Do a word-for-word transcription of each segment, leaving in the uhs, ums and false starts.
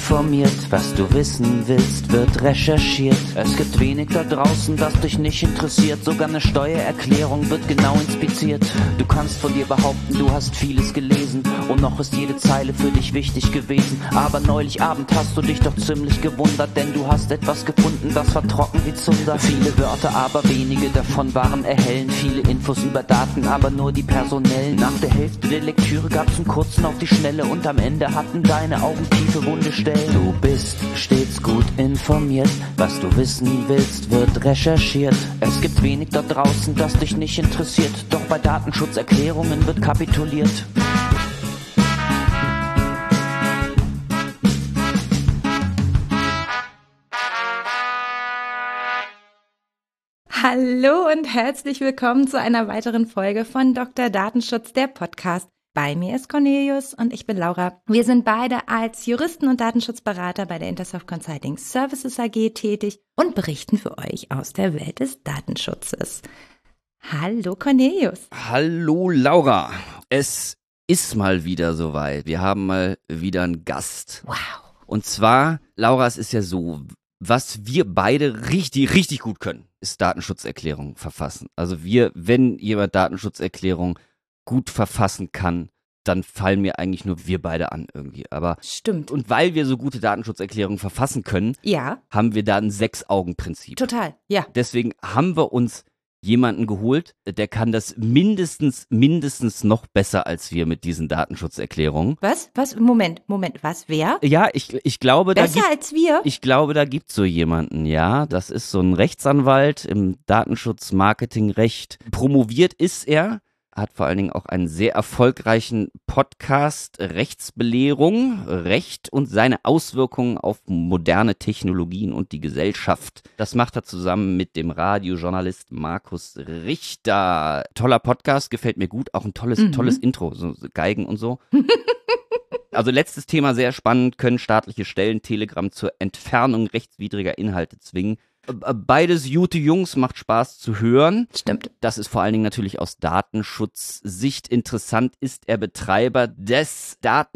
informiert. Was du wissen willst, wird recherchiert. Es gibt wenig da draußen, das dich nicht interessiert. Sogar eine Steuererklärung wird genau inspiziert. Du kannst von dir behaupten, du hast vieles gelesen und noch ist jede Zeile für dich wichtig gewesen. Aber neulich Abend hast du dich doch ziemlich gewundert, denn du hast etwas gefunden, das war trocken wie Zunder. Viele Wörter, aber wenige davon waren erhellend. Viele Infos über Daten, aber nur die personellen. Nach der Hälfte der Lektüre gab's einen kurzen auf die Schnelle und am Ende hatten deine Augen tiefe wunde Stellen. Du bist stets gut informiert. Was du wissen willst, wird recherchiert. Es gibt wenig da draußen, das dich nicht interessiert. Doch bei Datenschutzerklärungen wird kapituliert. Hallo und herzlich willkommen zu einer weiteren Folge von Doktor Datenschutz, der Podcast. Bei mir ist Cornelius und ich bin Laura. Wir sind beide als Juristen und Datenschutzberater bei der Intersoft Consulting Services A G tätig und berichten für euch aus der Welt des Datenschutzes. Hallo Cornelius. Hallo Laura. Es ist mal wieder soweit. Wir haben mal wieder einen Gast. Wow. Und zwar, Laura, es ist ja so, was wir beide richtig, richtig gut können, ist Datenschutzerklärungen verfassen. Also wir, wenn jemand Datenschutzerklärungen gut verfassen kann, dann fallen mir eigentlich nur wir beide an irgendwie. Aber Stimmt. Und weil wir so gute Datenschutzerklärungen verfassen können, Ja. haben wir da ein Sechs-Augen-Prinzip. Total, ja. Deswegen haben wir uns jemanden geholt, der kann das mindestens, mindestens noch besser als wir mit diesen Datenschutzerklärungen. Was? Was? Moment, Moment, was? Wer? Ja, ich, ich glaube, da Besser gibt, als wir? ich glaube, da gibt so jemanden, ja. Das ist so ein Rechtsanwalt im Datenschutz-Marketing-Recht. Promoviert ist er. Hat vor allen Dingen auch einen sehr erfolgreichen Podcast, Rechtsbelehrung, Recht und seine Auswirkungen auf moderne Technologien und die Gesellschaft. Das macht er zusammen mit dem Radiojournalist Markus Richter. Toller Podcast, gefällt mir gut, auch ein tolles, Mhm. tolles Intro, so so Geigen und so. Also letztes Thema sehr spannend, können staatliche Stellen Telegram zur Entfernung rechtswidriger Inhalte zwingen. Beides gute Jungs, macht Spaß zu hören. Stimmt. Das ist vor allen Dingen natürlich aus Datenschutzsicht interessant, ist er Betreiber des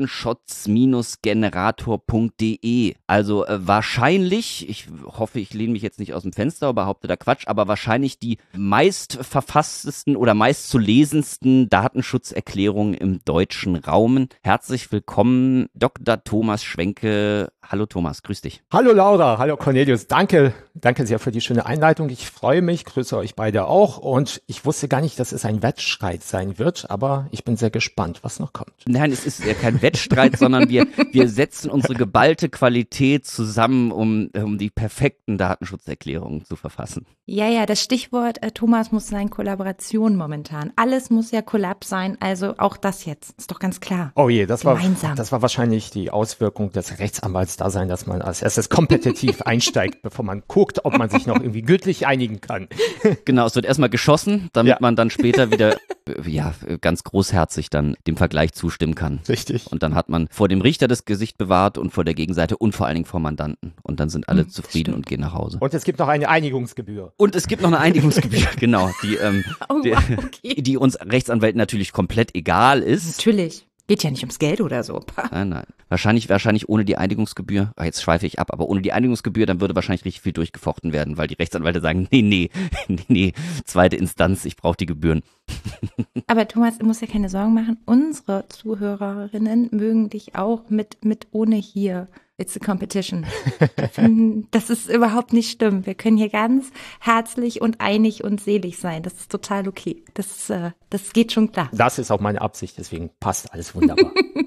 Datenschutz-Generator punkt de. Also äh, wahrscheinlich, ich hoffe, ich lehne mich jetzt nicht aus dem Fenster und behaupte da Quatsch, aber wahrscheinlich die meistverfasstesten oder meistzulesendsten Datenschutzerklärungen im deutschen Raum. Herzlich willkommen, Doktor Thomas Schwenke. Hallo Thomas, grüß dich. Hallo Laura, hallo Cornelius, danke, danke sehr für die schöne Einleitung. Ich freue mich, grüße euch beide auch und ich wusste gar nicht, dass es ein Wettstreit sein wird, aber ich bin sehr gespannt, was noch kommt. Nein, es ist ja kein Wettstreit, sondern wir, wir setzen unsere geballte Qualität zusammen, um, um die perfekten Datenschutzerklärungen zu verfassen. Ja, ja, das Stichwort äh, Thomas muss sein Kollaboration momentan. Alles muss ja Kollab sein, also auch das jetzt. Ist doch ganz klar. Oh je, das war, Gemeinsam. das war wahrscheinlich die Auswirkung des Rechtsanwalts da sein, dass man als erstes kompetitiv einsteigt, bevor man guckt, ob man sich noch irgendwie gütlich einigen kann. Genau, es wird erstmal geschossen, damit Ja. man dann später wieder äh, ja, ganz großherzig dann dem Vergleich zustimmen kann. Richtig. Und dann hat man vor dem Richter das Gesicht bewahrt und vor der Gegenseite und vor allen Dingen vor Mandanten. Und dann sind alle Hm, das zufrieden stimmt. und gehen nach Hause. Und es gibt noch eine Einigungsgebühr. Und es gibt noch eine Einigungsgebühr, genau, die, ähm, Oh, die, wow, okay. die uns Rechtsanwälten natürlich komplett egal ist. Natürlich. Geht ja nicht ums Geld oder so. Pah. Nein, nein. Wahrscheinlich, wahrscheinlich ohne die Einigungsgebühr, ah, jetzt schweife ich ab, aber ohne die Einigungsgebühr, dann würde wahrscheinlich richtig viel durchgefochten werden, weil die Rechtsanwälte sagen, nee, nee, nee, nee, zweite Instanz, ich brauche die Gebühren. Aber Thomas, du musst ja keine Sorgen machen. Unsere Zuhörerinnen mögen dich auch mit, mit ohne hier. It's a competition. Die finden, das ist überhaupt nicht schlimm. Wir können hier ganz herzlich und einig und selig sein. Das ist total okay. Das, äh, das geht schon klar. Das ist auch meine Absicht, deswegen passt alles wunderbar.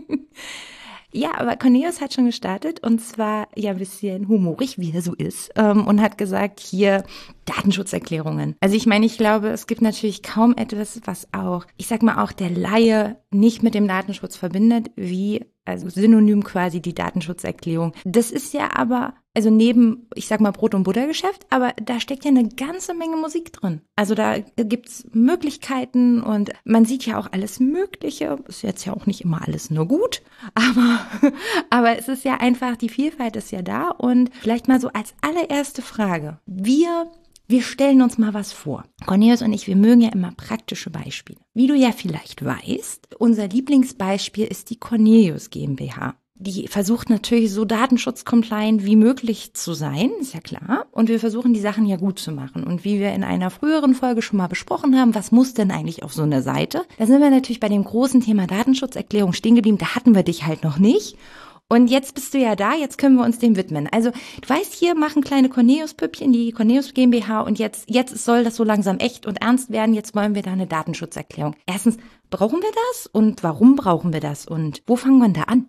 Ja, aber Cornelius hat schon gestartet und zwar ja ein bisschen humorig, wie er so ist, ähm, und hat gesagt, hier Datenschutzerklärungen. Also ich meine, ich glaube, es gibt natürlich kaum etwas, was auch, ich sag mal auch der Laie nicht mit dem Datenschutz verbindet, wie also synonym quasi die Datenschutzerklärung. Das ist ja aber, also neben, ich sag mal, Brot- und Buttergeschäft, aber da steckt ja eine ganze Menge Musik drin. Also da gibt's Möglichkeiten und man sieht ja auch alles Mögliche. Ist jetzt ja auch nicht immer alles nur gut, aber, aber es ist ja einfach, die Vielfalt ist ja da und vielleicht mal so als allererste Frage. Wir Wir stellen uns mal was vor. Cornelius und ich, wir mögen ja immer praktische Beispiele. Wie du ja vielleicht weißt, unser Lieblingsbeispiel ist die Cornelius GmbH. Die versucht natürlich so datenschutzcompliant wie möglich zu sein, ist ja klar. Und wir versuchen die Sachen ja gut zu machen. Und wie wir in einer früheren Folge schon mal besprochen haben, was muss denn eigentlich auf so eine Seite? Da sind wir natürlich bei dem großen Thema Datenschutzerklärung stehen geblieben. Da hatten wir dich halt noch nicht. Und jetzt bist du ja da, jetzt können wir uns dem widmen. Also du weißt, hier machen kleine Cornelius-Püppchen, die Cornelius GmbH und jetzt, jetzt soll das so langsam echt und ernst werden. Jetzt wollen wir da eine Datenschutzerklärung. Erstens, brauchen wir das und warum brauchen wir das und wo fangen wir da an?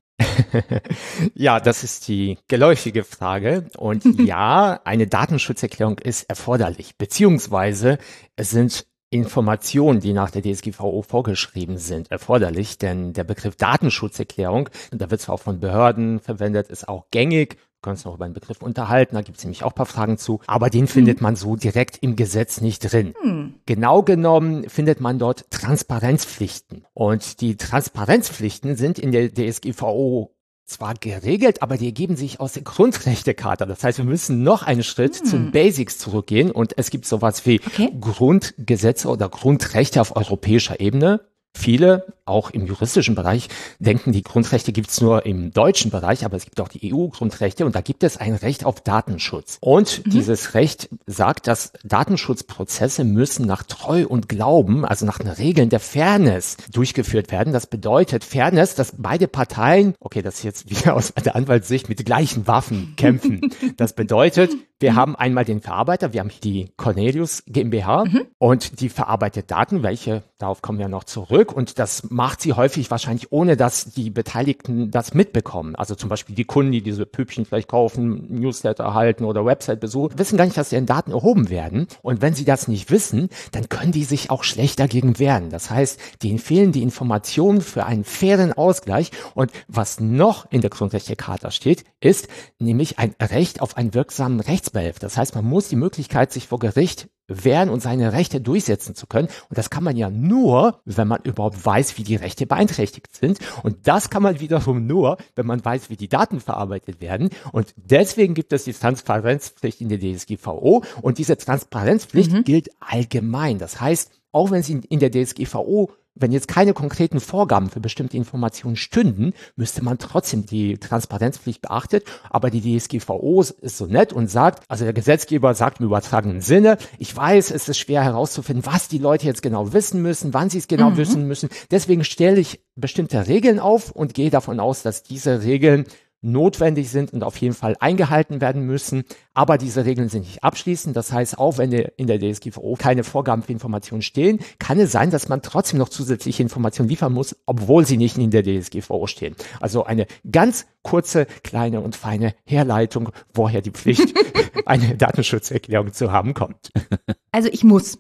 Ja, das ist die geläufige Frage. Und ja, eine Datenschutzerklärung ist erforderlich, beziehungsweise es sind Informationen, die nach der D S G V O vorgeschrieben sind, erforderlich, denn der Begriff Datenschutzerklärung, und da wird zwar auch von Behörden verwendet, ist auch gängig. Wir können uns noch über den Begriff unterhalten, da gibt es nämlich auch ein paar Fragen zu, aber den findet man so direkt im Gesetz nicht drin. Hm. Genau genommen findet man dort Transparenzpflichten. Und die Transparenzpflichten sind in der D S G V O zwar geregelt, aber die ergeben sich aus der Grundrechtecharta. Das heißt, wir müssen noch einen Schritt hm. zu den Basics zurückgehen und es gibt sowas wie okay. Grundgesetze oder Grundrechte auf europäischer Ebene. Viele, auch im juristischen Bereich, denken, die Grundrechte gibt es nur im deutschen Bereich, aber es gibt auch die E U-Grundrechte und da gibt es ein Recht auf Datenschutz. Und mhm. dieses Recht sagt, dass Datenschutzprozesse müssen nach Treu und Glauben, also nach den Regeln der Fairness durchgeführt werden. Das bedeutet Fairness, dass beide Parteien, okay, das ist jetzt wieder aus der Anwaltssicht, mit gleichen Waffen kämpfen. Das bedeutet, wir haben einmal den Verarbeiter, wir haben die Cornelius GmbH mhm. und die verarbeitet Daten, welche, darauf kommen wir noch zurück und das macht sie häufig wahrscheinlich, ohne dass die Beteiligten das mitbekommen. Also zum Beispiel die Kunden, die diese Püppchen vielleicht kaufen, Newsletter erhalten oder Website besuchen, wissen gar nicht, dass deren Daten erhoben werden und wenn sie das nicht wissen, dann können die sich auch schlecht dagegen wehren. Das heißt, denen fehlen die Informationen für einen fairen Ausgleich und was noch in der Grundrechtecharta steht, ist nämlich ein Recht auf einen wirksamen Rechtsbehelf. Das heißt, man muss die Möglichkeit, sich vor Gericht wehren und seine Rechte durchsetzen zu können. Und das kann man ja nur, wenn man überhaupt weiß, wie die Rechte beeinträchtigt sind. Und das kann man wiederum nur, wenn man weiß, wie die Daten verarbeitet werden. Und deswegen gibt es die Transparenzpflicht in der D S G V O. Und diese Transparenzpflicht mhm. gilt allgemein. Das heißt, auch wenn sie in der D S G V O wenn jetzt keine konkreten Vorgaben für bestimmte Informationen stünden, müsste man trotzdem die Transparenzpflicht beachtet. Aber die D S G V O ist so nett und sagt, also der Gesetzgeber sagt im übertragenen Sinne, ich weiß, es ist schwer herauszufinden, was die Leute jetzt genau wissen müssen, wann sie es genau mhm. wissen müssen. Deswegen stelle ich bestimmte Regeln auf und gehe davon aus, dass diese Regeln notwendig sind und auf jeden Fall eingehalten werden müssen. Aber diese Regeln sind nicht abschließend. Das heißt, auch wenn in der D S G V O keine Vorgaben für Informationen stehen, kann es sein, dass man trotzdem noch zusätzliche Informationen liefern muss, obwohl sie nicht in der D S G V O stehen. Also eine ganz kurze, kleine und feine Herleitung, woher die Pflicht, eine Datenschutzerklärung zu haben, kommt. Also ich muss.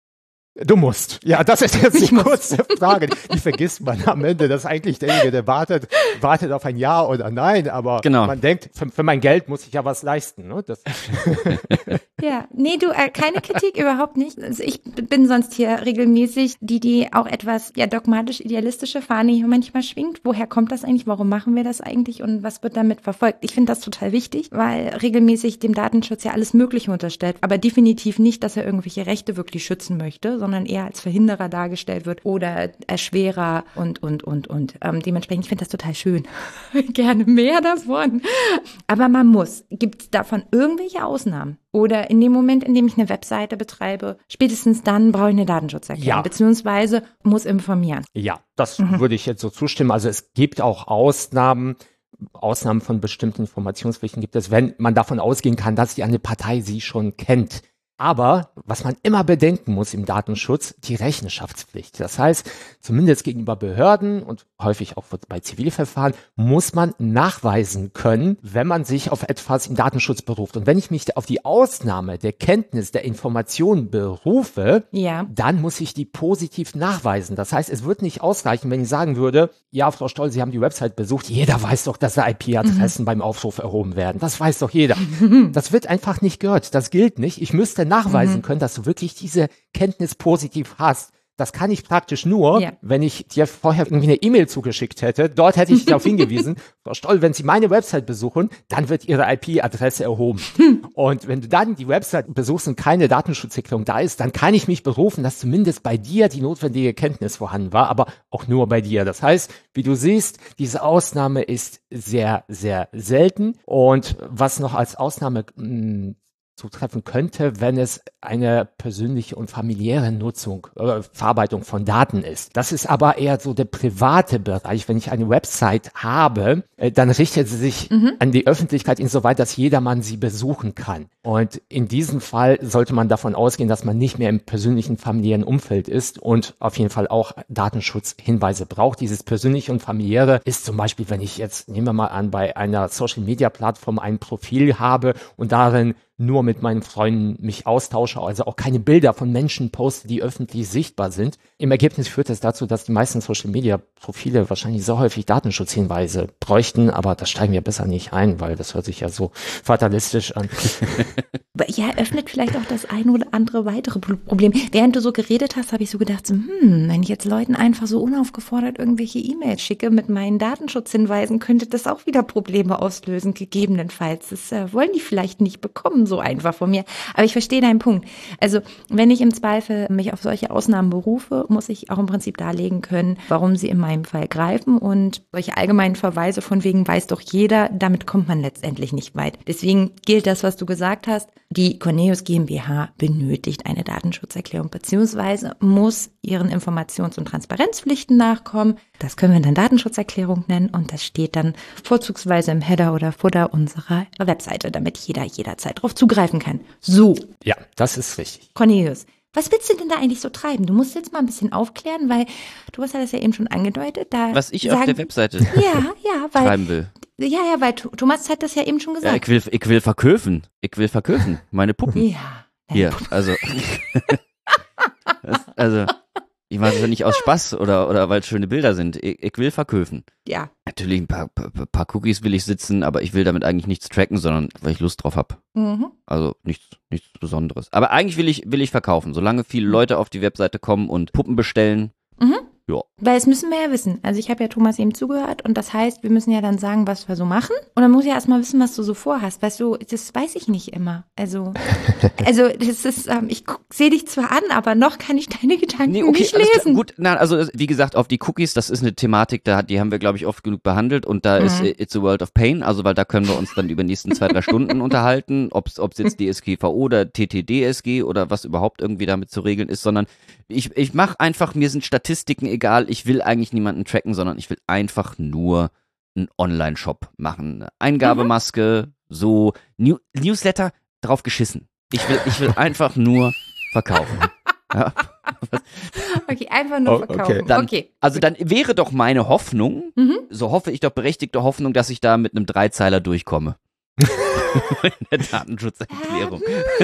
Du musst. Ja, das ist jetzt die kurze Frage. Die vergisst man am Ende. Das ist eigentlich derjenige, der wartet, wartet auf ein Ja oder Nein. Aber genau. man denkt, für, für mein Geld muss ich ja was leisten. Ne? Das ja, nee, du, äh, keine Kritik, überhaupt nicht. Also ich bin sonst hier regelmäßig die, die auch etwas ja dogmatisch-idealistische Fahne hier manchmal schwingt. Woher kommt das eigentlich? Warum machen wir das eigentlich? Und was wird damit verfolgt? Ich finde das total wichtig, weil regelmäßig dem Datenschutz ja alles Mögliche unterstellt. Aber definitiv nicht, dass er irgendwelche Rechte wirklich schützen möchte, sondern eher als Verhinderer dargestellt wird oder Erschwerer und, und, und, und. Ähm, dementsprechend, ich finde das total schön. Gerne mehr davon. Aber man muss. Gibt es davon irgendwelche Ausnahmen? Oder in dem Moment, in dem ich eine Webseite betreibe, spätestens dann brauche ich eine Datenschutzerklärung, ja. beziehungsweise muss informieren. Ja, das mhm. würde ich jetzt so zustimmen. Also es gibt auch Ausnahmen, Ausnahmen von bestimmten Informationspflichten gibt es, wenn man davon ausgehen kann, dass die eine Partei sie schon kennt. Aber was man immer bedenken muss im Datenschutz, die Rechenschaftspflicht. Das heißt, zumindest gegenüber Behörden und häufig auch bei Zivilverfahren muss man nachweisen können, wenn man sich auf etwas im Datenschutz beruft. Und wenn ich mich auf die Ausnahme der Kenntnis der Information berufe, ja. dann muss ich die positiv nachweisen. Das heißt, es wird nicht ausreichen, wenn ich sagen würde, ja, Frau Stoll, Sie haben die Website besucht. Jeder weiß doch, dass da I P-Adressen mhm. beim Aufruf erhoben werden. Das weiß doch jeder. Das wird einfach nicht gehört. Das gilt nicht. Ich müsste nachweisen mhm. können, dass du wirklich diese Kenntnis positiv hast. Das kann ich praktisch nur, ja. wenn ich dir vorher irgendwie eine E-Mail zugeschickt hätte. Dort hätte ich darauf hingewiesen, Frau Stoll, wenn Sie meine Website besuchen, dann wird Ihre I P-Adresse erhoben. Hm. Und wenn du dann die Website besuchst und keine Datenschutzerklärung da ist, dann kann ich mich berufen, dass zumindest bei dir die notwendige Kenntnis vorhanden war, aber auch nur bei dir. Das heißt, wie du siehst, diese Ausnahme ist sehr, sehr selten. Und was noch als Ausnahme mh, zutreffen könnte, wenn es eine persönliche und familiäre Nutzung oder Verarbeitung von Daten ist. Das ist aber eher so der private Bereich. Wenn ich eine Website habe, äh, dann richtet sie sich mhm. an die Öffentlichkeit insoweit, dass jedermann sie besuchen kann. Und in diesem Fall sollte man davon ausgehen, dass man nicht mehr im persönlichen familiären Umfeld ist und auf jeden Fall auch Datenschutzhinweise braucht. Dieses persönliche und familiäre ist zum Beispiel, wenn ich jetzt, nehmen wir mal an, bei einer Social-Media-Plattform ein Profil habe und darin nur mit meinen Freunden mich austausche, also auch keine Bilder von Menschen poste, die öffentlich sichtbar sind. Im Ergebnis führt es dazu, dass die meisten Social-Media-Profile wahrscheinlich so häufig Datenschutzhinweise bräuchten, aber das steigen wir besser nicht ein, weil das hört sich ja so fatalistisch an. Ja, öffnet vielleicht auch das eine oder andere weitere Problem. Während du so geredet hast, habe ich so gedacht, so, hm, wenn ich jetzt Leuten einfach so unaufgefordert irgendwelche E-Mails schicke mit meinen Datenschutzhinweisen, könnte das auch wieder Probleme auslösen, gegebenenfalls. Das äh, wollen die vielleicht nicht bekommen, so einfach von mir. Aber ich verstehe deinen Punkt. Also, wenn ich im Zweifel mich auf solche Ausnahmen berufe, muss ich auch im Prinzip darlegen können, warum sie in meinem Fall greifen, und solche allgemeinen Verweise von wegen weiß doch jeder, damit kommt man letztendlich nicht weit. Deswegen gilt das, was du gesagt hast. Die Cornelius GmbH benötigt eine Datenschutzerklärung beziehungsweise muss ihren Informations- und Transparenzpflichten nachkommen. Das können wir dann Datenschutzerklärung nennen und das steht dann vorzugsweise im Header oder Footer unserer Webseite, damit jeder jederzeit darauf zugreifen kann. So. Ja, das ist richtig. Cornelius, was willst du denn da eigentlich so treiben? Du musst jetzt mal ein bisschen aufklären, weil du hast ja das ja eben schon angedeutet. Da Was ich sagen, auf der Webseite ja, ja, weil, schreiben will. Ja, ja, weil Thomas hat das ja eben schon gesagt. Ja, ich will, ich will verkaufen. Ich will verkaufen. Meine Puppen. Ja. Hier, also. das, also, ich mache das ja nicht aus Spaß oder, oder weil es schöne Bilder sind. Ich, ich will verkaufen. Ja. Natürlich ein paar, paar, paar Cookies will ich sitzen, aber ich will damit eigentlich nichts tracken, sondern weil ich Lust drauf habe. Mhm. Also nichts, nichts Besonderes. Aber eigentlich will ich, will ich verkaufen. Solange viele Leute auf die Webseite kommen und Puppen bestellen. Mhm. Ja. Weil das müssen wir ja wissen. Also ich habe ja Thomas eben zugehört und das heißt, wir müssen ja dann sagen, was wir so machen. Und dann muss ich ja erstmal wissen, was du so vorhast. Weißt du, das weiß ich nicht immer. Also, also das ist, ähm, ich sehe dich zwar an, aber noch kann ich deine Gedanken Nee, okay, nicht alles lesen. klar. Gut, nein, also wie gesagt, auf die Cookies, das ist eine Thematik, da, die haben wir, glaube ich, oft genug behandelt und da mhm. ist It's a World of Pain, also weil da können wir uns dann über die nächsten zwei, drei Stunden unterhalten, ob es jetzt D S G V O oder T T D S G oder was überhaupt irgendwie damit zu regeln ist, sondern ich, ich mache einfach, mir sind Statistiken egal, ich will eigentlich niemanden tracken, sondern ich will einfach nur einen Online-Shop machen. Eine Eingabemaske, mhm. so New Newsletter, drauf geschissen. Ich will, ich will einfach nur verkaufen. Ja. Okay, einfach nur oh, verkaufen. Okay. Dann, okay. Also dann wäre doch meine Hoffnung, Mhm. so hoffe ich doch berechtigte Hoffnung, dass ich da mit einem Dreizeiler durchkomme. In der Datenschutzerklärung.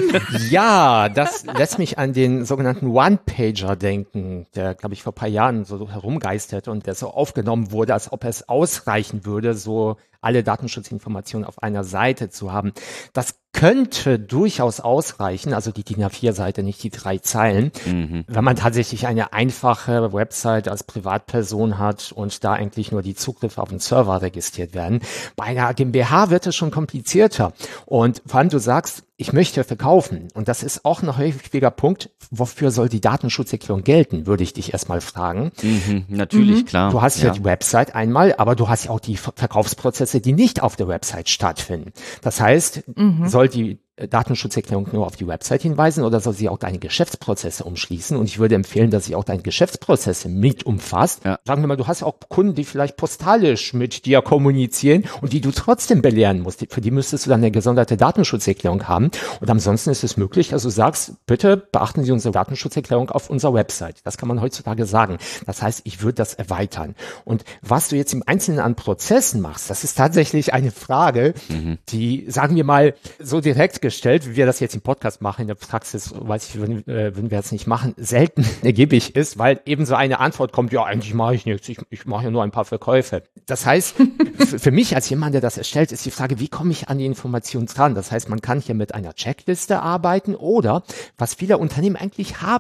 Ja, das lässt mich an den sogenannten One-Pager denken, der, glaube ich, vor ein paar Jahren so herumgeisterte und der so aufgenommen wurde, als ob es ausreichen würde, so alle Datenschutzinformationen auf einer Seite zu haben. Das könnte durchaus ausreichen, also die D I N A vier Seite, nicht die drei Zeilen, mhm. wenn man tatsächlich eine einfache Website als Privatperson hat und da eigentlich nur die Zugriffe auf den Server registriert werden. Bei einer GmbH wird es schon komplizierter und vor allem du sagst, ich möchte verkaufen und das ist auch ein häufiger Punkt, wofür soll die Datenschutzerklärung gelten, würde ich dich erstmal fragen. Mhm, natürlich, mhm. klar. Du hast ja. ja die Website einmal, aber du hast ja auch die Verkaufsprozesse, die nicht auf der Website stattfinden. Das heißt, mhm. soll die Datenschutzerklärung nur auf die Website hinweisen oder soll sie auch deine Geschäftsprozesse umschließen? Und ich würde empfehlen, dass sie auch deine Geschäftsprozesse mit umfasst. Ja. Sagen wir mal, du hast ja auch Kunden, die vielleicht postalisch mit dir kommunizieren und die du trotzdem belehren musst. Für die müsstest du dann eine gesonderte Datenschutzerklärung haben. Und ansonsten ist es möglich, dass du sagst, bitte beachten Sie unsere Datenschutzerklärung auf unserer Website. Das kann man heutzutage sagen. Das heißt, ich würde das erweitern. Und was du jetzt im Einzelnen an Prozessen machst, das ist tatsächlich eine Frage, mhm. die, sagen wir mal, so direkt gestellt, wie wir das jetzt im Podcast machen, in der Praxis, weiß ich, wenn, äh, wenn wir das nicht machen, selten ergiebig ist, weil eben so eine Antwort kommt, ja, eigentlich mache ich nichts, ich, ich mache ja nur ein paar Verkäufe. Das heißt, für mich als jemand, der das erstellt, ist die Frage, wie komme ich an die Informationen dran? Das heißt, man kann hier mit einer Checkliste arbeiten oder, was viele Unternehmen eigentlich haben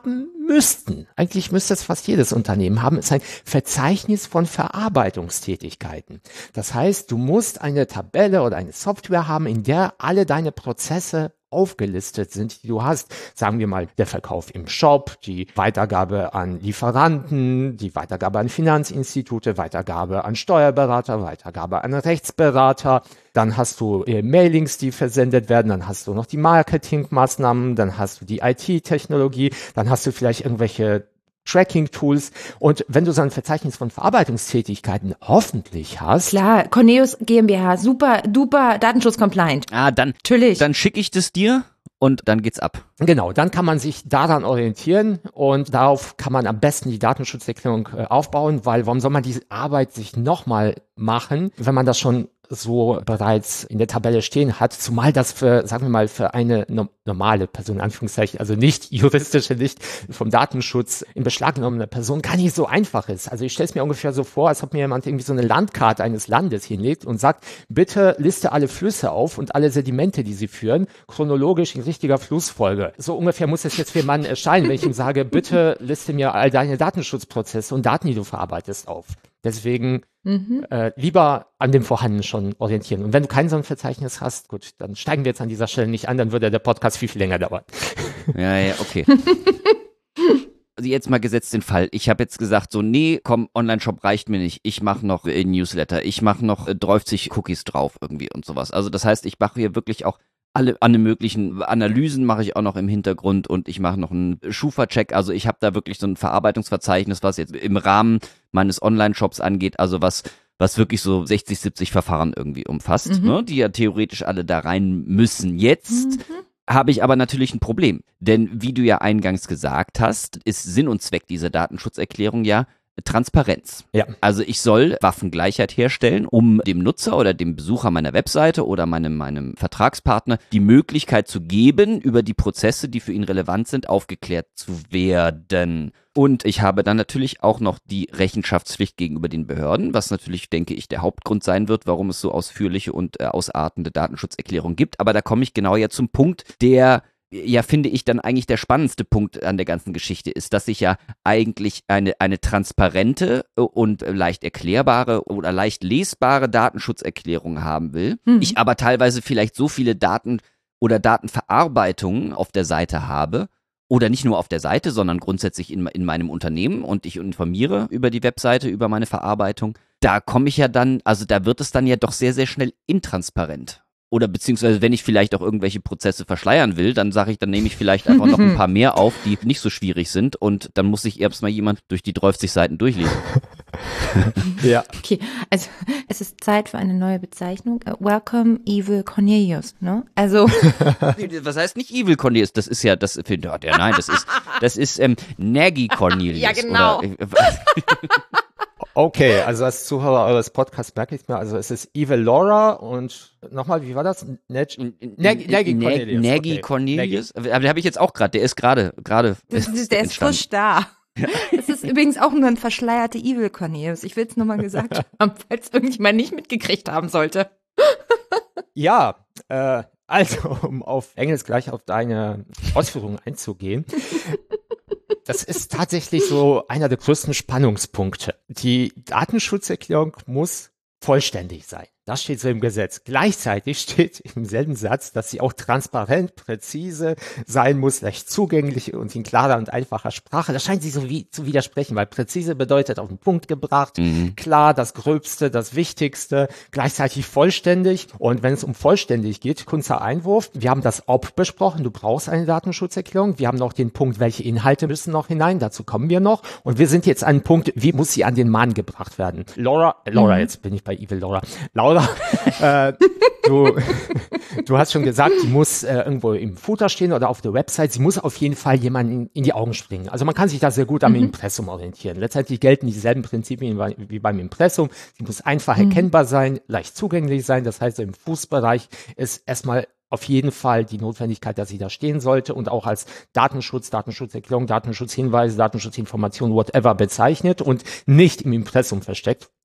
müssten, eigentlich müsste es fast jedes Unternehmen haben, ist ein Verzeichnis von Verarbeitungstätigkeiten. Das heißt, du musst eine Tabelle oder eine Software haben, in der alle deine Prozesse aufgelistet sind, die du hast. Sagen wir mal, der Verkauf im Shop, die Weitergabe an Lieferanten, die Weitergabe an Finanzinstitute, Weitergabe an Steuerberater, Weitergabe an Rechtsberater. Dann hast du äh, Mailings, die versendet werden, dann hast du noch die Marketingmaßnahmen, dann hast du die I T-Technologie, dann hast du vielleicht irgendwelche Tracking-Tools. Und wenn du so ein Verzeichnis von Verarbeitungstätigkeiten hoffentlich hast. Klar, Cornelius GmbH, super, duper Datenschutz-compliant. Ah, dann, Natürlich. dann schicke ich das dir und dann geht's ab. Genau, dann kann man sich daran orientieren und darauf kann man am besten die Datenschutzerklärung äh, aufbauen, weil warum soll man diese Arbeit sich nochmal machen, wenn man das schon so bereits in der Tabelle stehen hat, zumal das für, sagen wir mal, für eine no- normale Person, in Anführungszeichen, also nicht juristische, nicht vom Datenschutz in Beschlag genommene Person gar nicht so einfach ist. Also ich stelle es mir ungefähr so vor, als ob mir jemand irgendwie so eine Landkarte eines Landes hinlegt und sagt, bitte liste alle Flüsse auf und alle Sedimente, die sie führen, chronologisch in richtiger Flussfolge. So ungefähr muss es jetzt für jemanden erscheinen, wenn ich ihm sage, bitte liste mir all deine Datenschutzprozesse und Daten, die du verarbeitest, auf. Deswegen mhm. äh, lieber an dem Vorhandenen schon orientieren. Und wenn du kein so ein Verzeichnis hast, gut, dann steigen wir jetzt an dieser Stelle nicht an, dann würde der Podcast viel, viel länger dauern. Ja, ja, okay. Also jetzt mal gesetzt den Fall. Ich habe jetzt gesagt, so, nee, komm, Online-Shop reicht mir nicht. Ich mache noch äh, Newsletter, ich mache noch äh, dreißig Cookies drauf irgendwie und sowas. Also das heißt, ich mache hier wirklich auch alle, alle möglichen Analysen mache ich auch noch im Hintergrund und ich mache noch einen Schufa-Check. Also ich habe da wirklich so ein Verarbeitungsverzeichnis, was jetzt im Rahmen meines Online-Shops angeht, also was was wirklich so sechzig, siebzig Verfahren irgendwie umfasst, mhm. ne, die ja theoretisch alle da rein müssen. Jetzt mhm. habe ich aber natürlich ein Problem, denn wie du ja eingangs gesagt hast, ist Sinn und Zweck dieser Datenschutzerklärung ja Transparenz. Ja. Also ich soll Waffengleichheit herstellen, um dem Nutzer oder dem Besucher meiner Webseite oder meinem, meinem Vertragspartner die Möglichkeit zu geben, über die Prozesse, die für ihn relevant sind, aufgeklärt zu werden. Und ich habe dann natürlich auch noch die Rechenschaftspflicht gegenüber den Behörden, was natürlich, denke ich, der Hauptgrund sein wird, warum es so ausführliche und äh, ausartende Datenschutzerklärungen gibt. Aber da komme ich genau ja zum Punkt, der ja, finde ich, dann eigentlich der spannendste Punkt an der ganzen Geschichte ist, dass ich ja eigentlich eine, eine transparente und leicht erklärbare oder leicht lesbare Datenschutzerklärung haben will. Mhm. Ich aber teilweise vielleicht so viele Daten oder Datenverarbeitungen auf der Seite habe oder nicht nur auf der Seite, sondern grundsätzlich in, in meinem Unternehmen und ich informiere über die Webseite, über meine Verarbeitung. Da komme ich ja dann, also da wird es dann ja doch sehr, sehr schnell intransparent. Oder beziehungsweise, wenn ich vielleicht auch irgendwelche Prozesse verschleiern will, dann sage ich, dann nehme ich vielleicht einfach noch ein paar mehr auf, die nicht so schwierig sind und dann muss sich erst mal jemand durch die dreißig Seiten durchlesen. Ja. Okay, also es ist Zeit für eine neue Bezeichnung. Uh, welcome, Evil Cornelius, ne? Also. Was heißt nicht Evil Cornelius? Das ist ja, das, ja, nein, das ist, das ist ähm, Naggy Cornelius. Ja, genau. Oder, Okay, also als Zuhörer eures Podcasts merke ich mir, also es ist Evil Laura und nochmal, wie war das? Naggy Cornelius. Naggy Cornelius. Aber den habe ich jetzt auch gerade, der ist gerade, gerade Der ist frisch da. Das ist übrigens auch nur ein verschleierter Evil Cornelius. Ich will es nur mal gesagt haben, falls irgendjemand nicht mitgekriegt haben sollte. Ja, äh, also um auf Englisch gleich auf deine Ausführungen einzugehen. Das ist tatsächlich so einer der größten Spannungspunkte. Die Datenschutzerklärung muss vollständig sein. Das steht so im Gesetz. Gleichzeitig steht im selben Satz, dass sie auch transparent, präzise sein muss, leicht zugänglich und in klarer und einfacher Sprache. Das scheint sich so wie zu widersprechen, weil präzise bedeutet auf den Punkt gebracht, mhm. klar, das Gröbste, das Wichtigste, gleichzeitig vollständig. Und wenn es um vollständig geht, kurzer Einwurf, wir haben das Ob besprochen, du brauchst eine Datenschutzerklärung. Wir haben noch den Punkt, welche Inhalte müssen noch hinein, dazu kommen wir noch. Und wir sind jetzt an einem Punkt, wie muss sie an den Mann gebracht werden? Laura, äh, Laura, mhm. jetzt bin ich bei Evil Laura. Laura, äh, du, du hast schon gesagt, die muss äh, irgendwo im Footer stehen oder auf der Website. Sie muss auf jeden Fall jemanden in, in die Augen springen. Also man kann sich da sehr gut am mhm. Impressum orientieren. Letztendlich gelten dieselben Prinzipien wie beim Impressum. Sie muss einfach mhm. erkennbar sein, leicht zugänglich sein. Das heißt, im Fußbereich ist erstmal auf jeden Fall die Notwendigkeit, dass sie da stehen sollte und auch als Datenschutz, Datenschutzerklärung, Datenschutzhinweise, Datensschutzinformation, whatever bezeichnet und nicht im Impressum versteckt.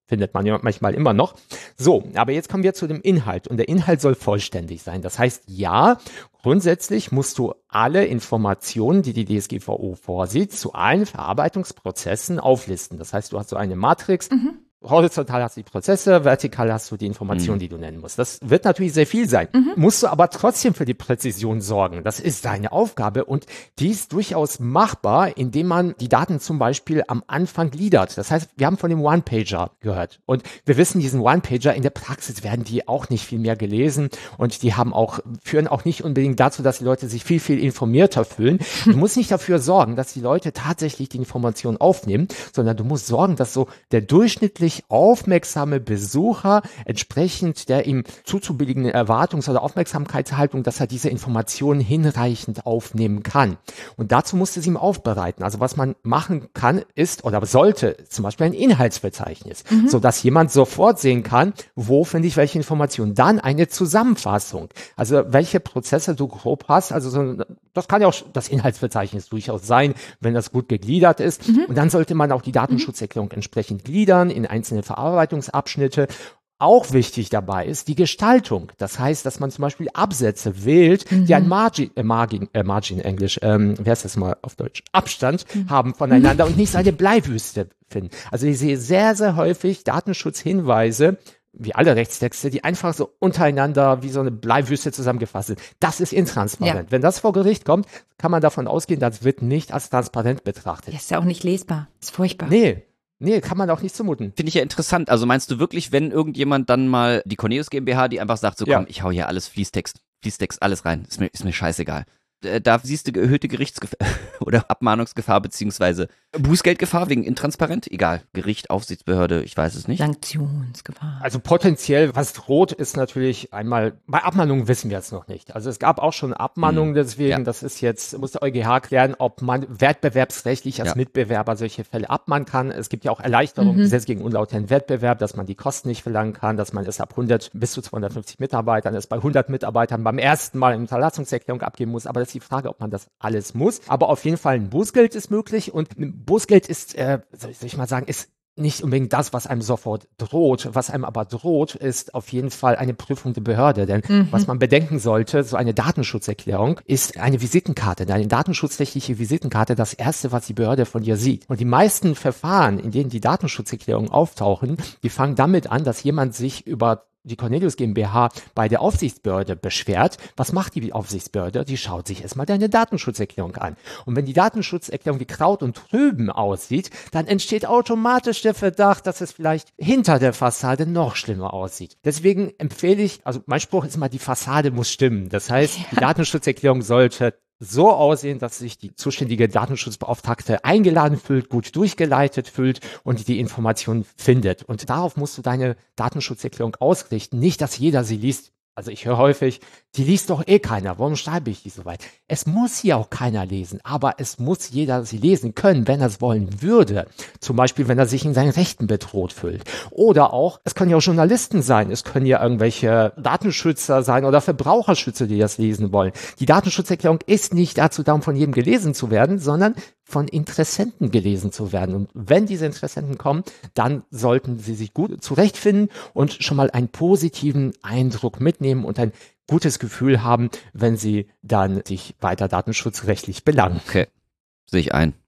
findet man ja manchmal immer noch. So, aber jetzt kommen wir zu dem Inhalt und der Inhalt soll vollständig sein. Das heißt, ja, grundsätzlich musst du alle Informationen, die die D S G V O vorsieht, zu allen Verarbeitungsprozessen auflisten. Das heißt, du hast so eine Matrix. Mhm. Horizontal hast du die Prozesse, vertikal hast du die Informationen, mhm. die du nennen musst. Das wird natürlich sehr viel sein. Mhm. Musst du aber trotzdem für die Präzision sorgen. Das ist deine Aufgabe und die ist durchaus machbar, indem man die Daten zum Beispiel am Anfang gliedert. Das heißt, wir haben von dem One-Pager gehört und wir wissen, diesen One-Pager in der Praxis werden die auch nicht viel mehr gelesen und die haben auch, führen auch nicht unbedingt dazu, dass die Leute sich viel, viel informierter fühlen. Du musst nicht dafür sorgen, dass die Leute tatsächlich die Informationen aufnehmen, sondern du musst sorgen, dass so der durchschnittliche aufmerksame Besucher entsprechend der ihm zuzubilligenden Erwartungs- oder Aufmerksamkeitshaltung, dass er diese Informationen hinreichend aufnehmen kann. Und dazu musst du sie ihm aufbereiten. Also was man machen kann, ist oder sollte zum Beispiel ein Inhaltsverzeichnis, mhm. sodass jemand sofort sehen kann, wo finde ich welche Informationen. Dann eine Zusammenfassung, also welche Prozesse du grob hast. Also so, das kann ja auch das Inhaltsverzeichnis durchaus sein, wenn das gut gegliedert ist. Mhm. Und dann sollte man auch die Datenschutzerklärung entsprechend gliedern in einzelne Verarbeitungsabschnitte. Auch wichtig dabei ist die Gestaltung. Das heißt, dass man zum Beispiel Absätze wählt, mhm. die ein Margin, äh, Margin, äh, Margin Englisch, ähm, wie heißt das mal auf Deutsch, Abstand mhm. haben voneinander und nicht so eine Bleiwüste finden. Also ich sehe sehr, sehr häufig Datenschutzhinweise, wie alle Rechtstexte, die einfach so untereinander wie so eine Bleiwüste zusammengefasst sind. Das ist intransparent. Ja. Wenn das vor Gericht kommt, kann man davon ausgehen, das wird nicht als transparent betrachtet. Das ist ja auch nicht lesbar. Das ist furchtbar. Nee. Nee, kann man auch nicht zumuten. Finde ich ja interessant. Also meinst du wirklich, wenn irgendjemand dann mal die Cornelius GmbH, die einfach sagt, so komm, ja. ich hau hier alles Fließtext, Fließtext, alles rein, ist mir, ist mir scheißegal. Da siehst du erhöhte Gerichtsgefahr oder Abmahnungsgefahr beziehungsweise Bußgeldgefahr wegen intransparent? Egal. Gericht, Aufsichtsbehörde, ich weiß es nicht. Sanktionsgefahr. Also potenziell, was droht, ist natürlich einmal, bei Abmahnungen wissen wir jetzt noch nicht. Also es gab auch schon Abmahnungen, deswegen, ja. das ist jetzt, muss der EuGH klären, ob man wettbewerbsrechtlich als ja. Mitbewerber solche Fälle abmahnen kann. Es gibt ja auch Erleichterungen, mhm. Gesetz gegen unlauternden Wettbewerb, dass man die Kosten nicht verlangen kann, dass man es ab hundert bis zu zweihundertfünfzig Mitarbeitern, es bei hundert Mitarbeitern beim ersten Mal eine Unterlassungserklärung abgeben muss, aber das ist die Frage, ob man das alles muss. Aber auf jeden Fall ein Bußgeld ist möglich und ein Bußgeld ist, äh, soll ich mal sagen, ist nicht unbedingt das, was einem sofort droht. Was einem aber droht, ist auf jeden Fall eine Prüfung der Behörde. Denn mhm. was man bedenken sollte, so eine Datenschutzerklärung ist eine Visitenkarte, eine datenschutzrechtliche Visitenkarte, das Erste, was die Behörde von dir sieht. Und die meisten Verfahren, in denen die Datenschutzerklärungen auftauchen, die fangen damit an, dass jemand sich über die Cornelius GmbH bei der Aufsichtsbehörde beschwert. Was macht die Aufsichtsbehörde? Die schaut sich erstmal deine Datenschutzerklärung an. Und wenn die Datenschutzerklärung wie Kraut und Rüben aussieht, dann entsteht automatisch der Verdacht, dass es vielleicht hinter der Fassade noch schlimmer aussieht. Deswegen empfehle ich, also mein Spruch ist immer, die Fassade muss stimmen. Das heißt, ja. die Datenschutzerklärung sollte so aussehen, dass sich die zuständige Datenschutzbeauftragte eingeladen fühlt, gut durchgeleitet fühlt und die Informationen findet. Und darauf musst du deine Datenschutzerklärung ausrichten. Nicht, dass jeder sie liest. Also ich höre häufig, die liest doch eh keiner. Warum schreibe ich die so weit? Es muss hier auch keiner lesen, aber es muss jeder sie lesen können, wenn er es wollen würde. Zum Beispiel, wenn er sich in seinen Rechten bedroht fühlt. Oder auch, es können ja auch Journalisten sein, es können ja irgendwelche Datenschützer sein oder Verbraucherschützer, die das lesen wollen. Die Datenschutzerklärung ist nicht dazu da, um von jedem gelesen zu werden, sondern von Interessenten gelesen zu werden. Und wenn diese Interessenten kommen, dann sollten sie sich gut zurechtfinden und schon mal einen positiven Eindruck mitnehmen und ein gutes Gefühl haben, wenn sie dann sich weiter datenschutzrechtlich belangen. Okay, sehe ich ein.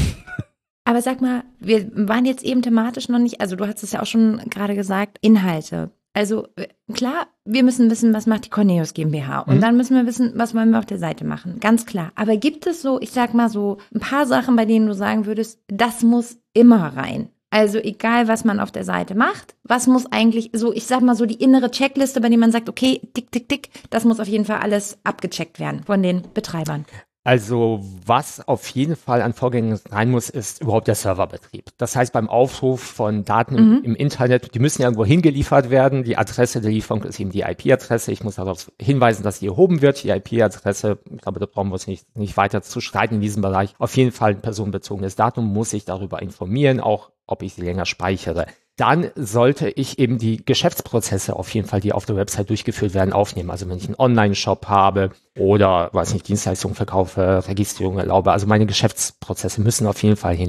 Aber sag mal, wir waren jetzt eben thematisch noch nicht, also du hast es ja auch schon gerade gesagt, Inhalte. Also klar, wir müssen wissen, was macht die Cornelius GmbH und mhm. dann müssen wir wissen, was wollen wir auf der Seite machen, ganz klar. Aber gibt es so, ich sag mal so, ein paar Sachen, bei denen du sagen würdest, das muss immer rein? Also egal, was man auf der Seite macht, was muss eigentlich so, ich sag mal so die innere Checkliste, bei der man sagt, okay, tick, tick, tick, das muss auf jeden Fall alles abgecheckt werden von den Betreibern. Also was auf jeden Fall an Vorgängen rein muss, ist überhaupt der Serverbetrieb. Das heißt, beim Aufruf von Daten mhm. im, im Internet, die müssen ja irgendwo hingeliefert werden. Die Adresse der Lieferung ist eben die I P-Adresse. Ich muss darauf hinweisen, dass die erhoben wird. Die I P-Adresse, ich glaube, da brauchen wir uns nicht, nicht weiter zu streiten in diesem Bereich. Auf jeden Fall ein personenbezogenes Datum, muss ich darüber informieren, auch ob ich sie länger speichere. Dann sollte ich eben die Geschäftsprozesse auf jeden Fall, die auf der Website durchgeführt werden, aufnehmen. Also wenn ich einen Online-Shop habe oder, weiß nicht, Dienstleistungen verkaufe, Registrierung erlaube. Also meine Geschäftsprozesse müssen auf jeden Fall hinein. Mhm.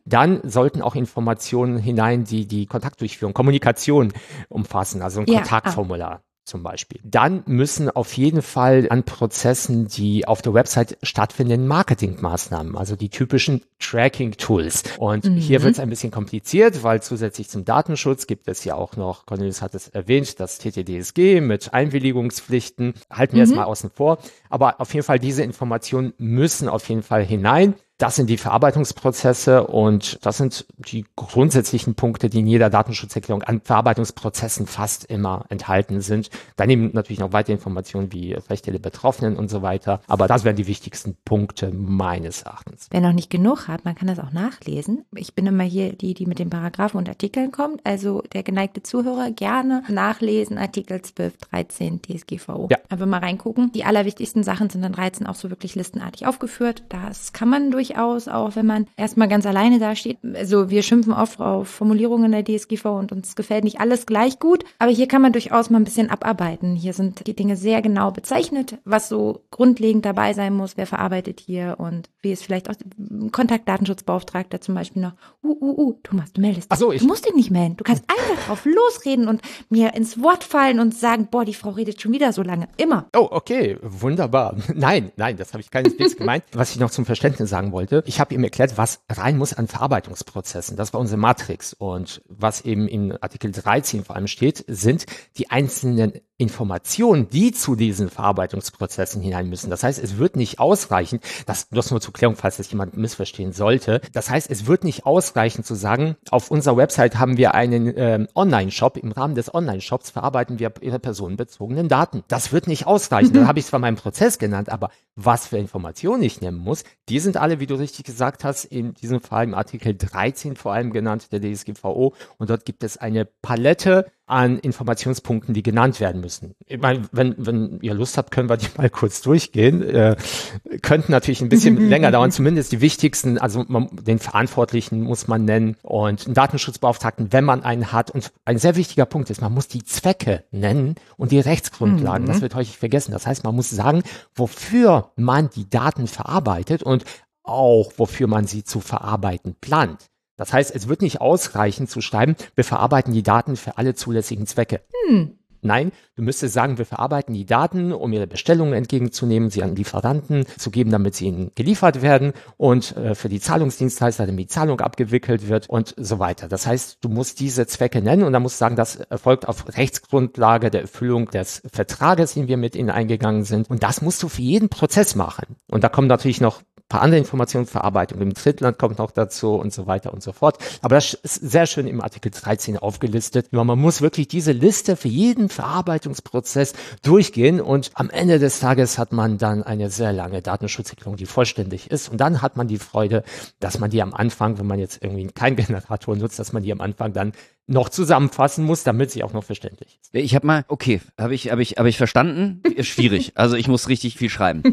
Dann sollten auch Informationen hinein, die die Kontaktdurchführung, Kommunikation umfassen, also ein Ja, Kontaktformular. Ah. Zum Beispiel. Dann müssen auf jeden Fall an Prozessen, die auf der Website stattfinden, Marketingmaßnahmen, also die typischen Tracking-Tools. Und mhm. hier wird es ein bisschen kompliziert, weil zusätzlich zum Datenschutz gibt es ja auch noch, Cornelius hat es erwähnt, das T T D S G mit Einwilligungspflichten. Halten wir mhm. es mal außen vor. Aber auf jeden Fall, diese Informationen müssen auf jeden Fall hinein. Das sind die Verarbeitungsprozesse und das sind die grundsätzlichen Punkte, die in jeder Datenschutzerklärung an Verarbeitungsprozessen fast immer enthalten sind. Daneben natürlich noch weitere Informationen wie Rechte der Betroffenen und so weiter. Aber das wären die wichtigsten Punkte meines Erachtens. Wer noch nicht genug hat, man kann das auch nachlesen. Ich bin immer hier die, die mit den Paragraphen und Artikeln kommt. Also der geneigte Zuhörer gerne nachlesen, Artikel zwölf, dreizehn D S G V O. Ja. Einfach mal reingucken. Die allerwichtigsten Sachen sind dann dreizehn auch so wirklich listenartig aufgeführt. Das kann man durch aus, auch wenn man erstmal ganz alleine dasteht. Also wir schimpfen oft auf Formulierungen der D S G V und uns gefällt nicht alles gleich gut, aber hier kann man durchaus mal ein bisschen abarbeiten. Hier sind die Dinge sehr genau bezeichnet, was so grundlegend dabei sein muss, wer verarbeitet hier und wie es vielleicht auch Kontaktdatenschutzbeauftragter zum Beispiel noch, uh, uh, uh, Thomas, du meldest dich. Ach so, ich. Du musst dich nicht melden. Du kannst einfach drauf losreden und mir ins Wort fallen und sagen, boah, die Frau redet schon wieder so lange. Immer. Oh, okay, wunderbar. Nein, nein, das habe ich keineswegs gemeint. Was ich noch zum Verständnis sagen wollte, ich habe ihm erklärt, was rein muss an Verarbeitungsprozessen. Das war unsere Matrix. Und was eben in Artikel dreizehn vor allem steht, sind die einzelnen Informationen, die zu diesen Verarbeitungsprozessen hinein müssen. Das heißt, es wird nicht ausreichen, das, das nur zur Klärung, falls das jemand missverstehen sollte. Das heißt, es wird nicht ausreichen zu sagen, auf unserer Website haben wir einen ähm, Online-Shop. Im Rahmen des Online-Shops verarbeiten wir ihre personenbezogenen Daten. Das wird nicht ausreichen. Da habe ich zwar meinen Prozess genannt, aber was für Informationen ich nehmen muss, die sind alle, wie du richtig gesagt hast, in diesem Fall im Artikel dreizehn vor allem genannt, der D S G V O. Und dort gibt es eine Palette an Informationspunkten, die genannt werden müssen. Ich meine, wenn, wenn ihr Lust habt, können wir die mal kurz durchgehen. Äh, könnten natürlich ein bisschen länger dauern, zumindest die wichtigsten, also man, den Verantwortlichen muss man nennen und einen Datenschutzbeauftragten, wenn man einen hat. Und ein sehr wichtiger Punkt ist, man muss die Zwecke nennen und die Rechtsgrundlagen. Mhm. Das wird häufig vergessen. Das heißt, man muss sagen, wofür man die Daten verarbeitet und auch wofür man sie zu verarbeiten plant. Das heißt, es wird nicht ausreichen zu schreiben, wir verarbeiten die Daten für alle zulässigen Zwecke. Hm. Nein, du müsstest sagen, wir verarbeiten die Daten, um ihre Bestellungen entgegenzunehmen, sie an Lieferanten zu geben, damit sie ihnen geliefert werden und äh, für die Zahlungsdienstleister, damit die Zahlung abgewickelt wird und so weiter. Das heißt, du musst diese Zwecke nennen und dann musst du sagen, das erfolgt auf Rechtsgrundlage der Erfüllung des Vertrages, den wir mit ihnen eingegangen sind. Und das musst du für jeden Prozess machen. Und da kommen natürlich noch paar andere Informationen, Verarbeitung im Drittland kommt noch dazu und so weiter und so fort. Aber das ist sehr schön im Artikel dreizehn aufgelistet. Nur man muss wirklich diese Liste für jeden Verarbeitungsprozess durchgehen und am Ende des Tages hat man dann eine sehr lange Datenschutzerklärung, die vollständig ist. Und dann hat man die Freude, dass man die am Anfang, wenn man jetzt irgendwie keinen Generator nutzt, dass man die am Anfang dann noch zusammenfassen muss, damit sie auch noch verständlich ist. Ich habe mal, okay, habe ich, habe ich, habe ich verstanden? Ist schwierig. Also ich muss richtig viel schreiben.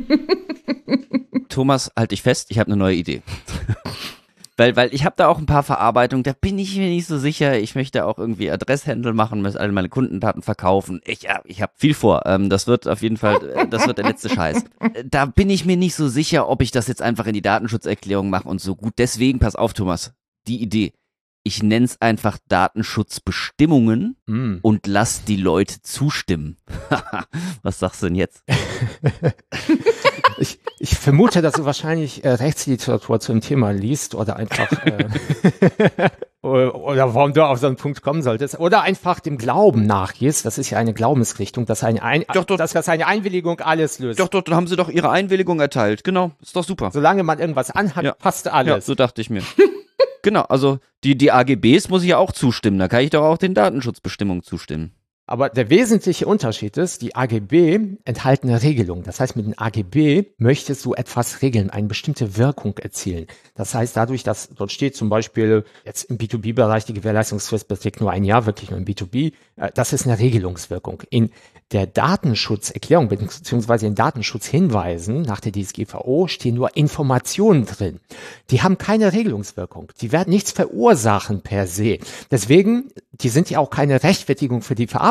Thomas, halt dich fest, ich habe eine neue Idee. weil, weil ich habe da auch ein paar Verarbeitungen, da bin ich mir nicht so sicher. Ich möchte auch irgendwie Adresshändel machen, muss alle meine Kundendaten verkaufen. Ich, ja, ich habe viel vor. Ähm, das wird auf jeden Fall, das wird der letzte Scheiß. Da bin ich mir nicht so sicher, ob ich das jetzt einfach in die Datenschutzerklärung mache und so gut. Deswegen, pass auf, Thomas, die Idee. Ich nenne es einfach Datenschutzbestimmungen mm. und lass die Leute zustimmen. Was sagst du denn jetzt? Ich, ich vermute, dass du wahrscheinlich äh, Rechtsliteratur zu dem Thema liest oder einfach äh, oder warum du auf so einen Punkt kommen solltest oder einfach dem Glauben nachgehst. Das ist ja eine Glaubensrichtung, dass eine, ein, doch, doch, dass das eine Einwilligung alles löst. Doch, doch, dann haben sie doch ihre Einwilligung erteilt. Genau, ist doch super. Solange man irgendwas anhat, ja. passt alles. Ja, so dachte ich mir. Genau, also die, die A G Bs muss ich ja auch zustimmen. Da kann ich doch auch den Datenschutzbestimmungen zustimmen. Aber der wesentliche Unterschied ist, die A G B enthalten eine Regelung. Das heißt, mit den A G B möchtest du etwas regeln, eine bestimmte Wirkung erzielen. Das heißt, dadurch, dass dort steht zum Beispiel jetzt im B zwei B-Bereich, die Gewährleistungsfrist beträgt nur ein Jahr, wirklich nur im B zwei B, das ist eine Regelungswirkung. In der Datenschutzerklärung bzw. in Datenschutzhinweisen nach der D S G V O stehen nur Informationen drin. Die haben keine Regelungswirkung. Die werden nichts verursachen per se. Deswegen, die sind ja auch keine Rechtfertigung für die Verarbeitung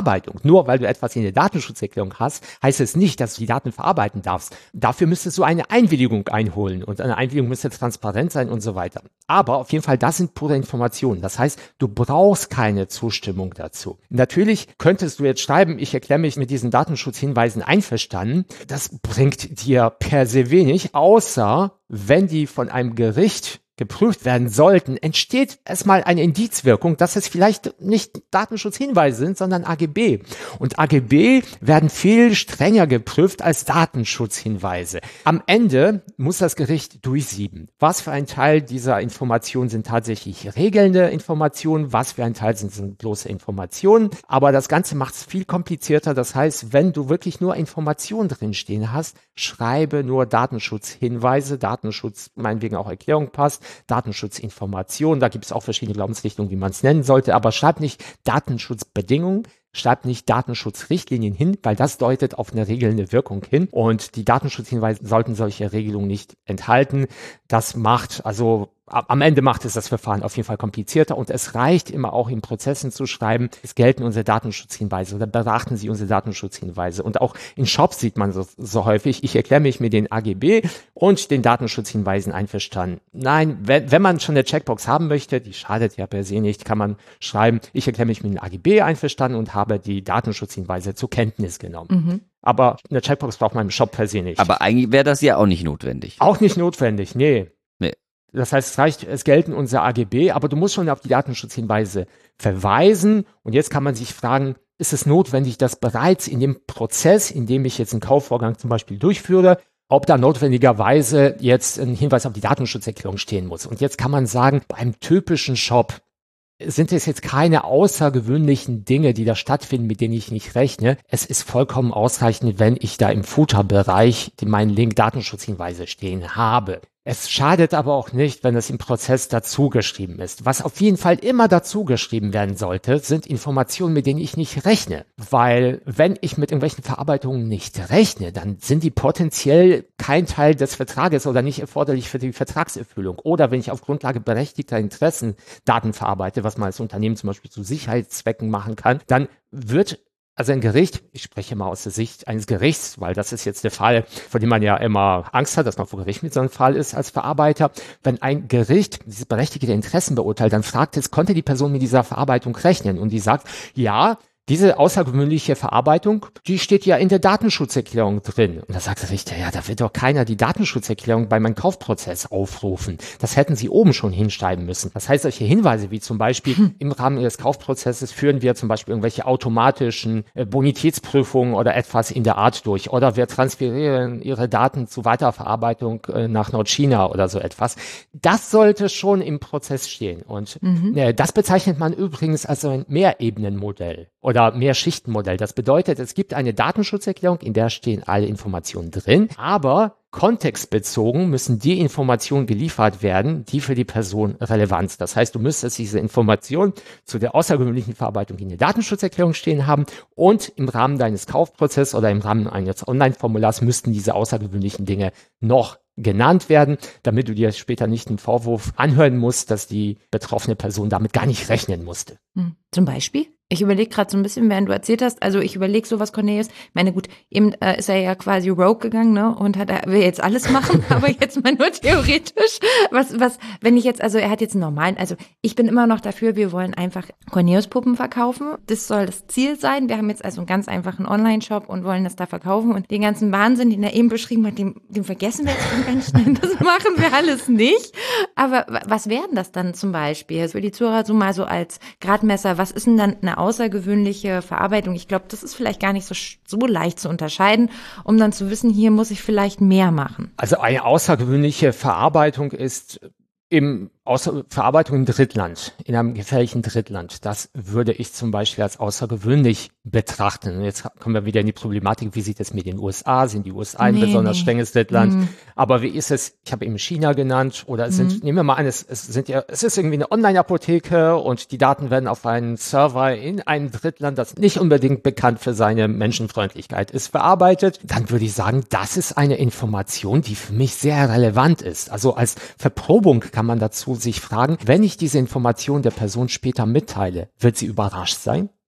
Datenverarbeitung. Nur weil du etwas in der Datenschutzerklärung hast, heißt es nicht, dass du die Daten verarbeiten darfst. Dafür müsstest du eine Einwilligung einholen und eine Einwilligung müsste transparent sein und so weiter. Aber auf jeden Fall, das sind pure Informationen. Das heißt, du brauchst keine Zustimmung dazu. Natürlich könntest du jetzt schreiben, ich erkläre mich mit diesen Datenschutzhinweisen einverstanden. Das bringt dir per se wenig, außer wenn die von einem Gericht geprüft werden sollten, entsteht erstmal eine Indizwirkung, dass es vielleicht nicht Datenschutzhinweise sind, sondern A G B. Und A G B werden viel strenger geprüft als Datenschutzhinweise. Am Ende muss das Gericht durchsieben. Was für ein Teil dieser Informationen sind tatsächlich regelnde Informationen, was für ein Teil sind, sind bloße Informationen. Aber das Ganze macht es viel komplizierter. Das heißt, wenn du wirklich nur Informationen drinstehen hast, schreibe nur Datenschutzhinweise, Datenschutz, meinetwegen auch Erklärung passt, Datenschutzinformationen, da gibt es auch verschiedene Glaubensrichtungen, wie man es nennen sollte, aber schreib nicht Datenschutzbedingungen, schreib nicht Datenschutzrichtlinien hin, weil das deutet auf eine regelnde Wirkung hin und die Datenschutzhinweise sollten solche Regelungen nicht enthalten. Das macht, also am Ende macht es das Verfahren auf jeden Fall komplizierter und es reicht immer auch in Prozessen zu schreiben, es gelten unsere Datenschutzhinweise oder beachten Sie unsere Datenschutzhinweise. Und auch in Shops sieht man so, so häufig, ich erkläre mich mit den A G B und den Datenschutzhinweisen einverstanden. Nein, wenn, wenn man schon eine Checkbox haben möchte, die schadet ja per se nicht, kann man schreiben, ich erkläre mich mit den A G B einverstanden und habe die Datenschutzhinweise zur Kenntnis genommen. Mhm. Aber eine Checkbox braucht man im Shop per se nicht. Aber eigentlich wäre das ja auch nicht notwendig. Auch nicht notwendig, nee. Nee. Das heißt, es reicht, es gelten unsere A G B, aber du musst schon auf die Datenschutzhinweise verweisen. Und jetzt kann man sich fragen, ist es notwendig, dass bereits in dem Prozess, in dem ich jetzt einen Kaufvorgang zum Beispiel durchführe, ob da notwendigerweise jetzt ein Hinweis auf die Datenschutzerklärung stehen muss. Und jetzt kann man sagen, beim typischen Shop sind es jetzt keine außergewöhnlichen Dinge, die da stattfinden, mit denen ich nicht rechne. Es ist vollkommen ausreichend, wenn ich da im Footer-Bereich meinen Link Datenschutzhinweise stehen habe. Es schadet aber auch nicht, wenn es im Prozess dazu geschrieben ist. Was auf jeden Fall immer dazu geschrieben werden sollte, sind Informationen, mit denen ich nicht rechne. Weil wenn ich mit irgendwelchen Verarbeitungen nicht rechne, dann sind die potenziell kein Teil des Vertrages oder nicht erforderlich für die Vertragserfüllung. Oder wenn ich auf Grundlage berechtigter Interessen Daten verarbeite, was man als Unternehmen zum Beispiel zu Sicherheitszwecken machen kann, dann wird also ein Gericht, ich spreche mal aus der Sicht eines Gerichts, weil das ist jetzt der Fall, vor dem man ja immer Angst hat, dass man vor Gericht mit so einem Fall ist als Verarbeiter. Wenn ein Gericht diese berechtigte Interessen beurteilt, dann fragt es, konnte die Person mit dieser Verarbeitung rechnen? Und die sagt, ja, diese außergewöhnliche Verarbeitung, die steht ja in der Datenschutzerklärung drin. Und da sagt der Richter, ja, da wird doch keiner die Datenschutzerklärung bei meinem Kaufprozess aufrufen. Das hätten Sie oben schon hinschreiben müssen. Das heißt, solche Hinweise wie zum Beispiel hm. im Rahmen Ihres Kaufprozesses führen wir zum Beispiel irgendwelche automatischen äh, Bonitätsprüfungen oder etwas in der Art durch. Oder wir transferieren Ihre Daten zu Weiterverarbeitung äh, nach Nordchina oder so etwas. Das sollte schon im Prozess stehen. Und mhm. äh, das bezeichnet man übrigens als ein Mehrebenenmodell oder Mehrschichtenmodell. Das bedeutet, es gibt eine Datenschutzerklärung, in der stehen alle Informationen drin, aber kontextbezogen müssen die Informationen geliefert werden, die für die Person relevant sind. Das heißt, du müsstest diese Information zu der außergewöhnlichen Verarbeitung in der Datenschutzerklärung stehen haben und im Rahmen deines Kaufprozesses oder im Rahmen eines Online-Formulars müssten diese außergewöhnlichen Dinge noch genannt werden, damit du dir später nicht einen Vorwurf anhören musst, dass die betroffene Person damit gar nicht rechnen musste. Hm. Zum Beispiel? Ich überlege gerade so ein bisschen, während du erzählt hast, also ich überlege sowas, Cornelius, ich meine gut, eben äh, ist er ja quasi rogue gegangen, ne, und hat, er will jetzt alles machen, aber jetzt mal nur theoretisch. Was, was, wenn ich jetzt, also er hat jetzt einen normalen, also ich bin immer noch dafür, wir wollen einfach Cornelius-Puppen verkaufen. Das soll das Ziel sein. Wir haben jetzt also einen ganz einfachen Online-Shop und wollen das da verkaufen und den ganzen Wahnsinn, den er eben beschrieben hat, den, den vergessen wir jetzt ganz schnell. Das machen wir alles nicht. Aber was wären das dann zum Beispiel? Für die Zuhörer so mal so als Gradmesser, was ist denn dann eine außergewöhnliche Verarbeitung? Ich glaube, das ist vielleicht gar nicht so, so leicht zu unterscheiden, um dann zu wissen, hier muss ich vielleicht mehr machen. Also eine außergewöhnliche Verarbeitung ist im Außer Verarbeitung im Drittland, in einem gefährlichen Drittland. Das würde ich zum Beispiel als außergewöhnlich betrachten. Und jetzt kommen wir wieder in die Problematik, wie sieht es mit den U S A? Sind die U S A ein nee, besonders nee. strenges Drittland? Mhm. Aber wie ist es, ich habe eben China genannt, oder es sind, mhm. nehmen wir mal an, es, es sind ja, es ist irgendwie eine Online-Apotheke und die Daten werden auf einen Server in einem Drittland, das nicht unbedingt bekannt für seine Menschenfreundlichkeit ist, verarbeitet. Dann würde ich sagen, das ist eine Information, die für mich sehr relevant ist. Also als Verprobung kann man dazu sich fragen, wenn ich diese Information der Person später mitteile, wird sie überrascht sein?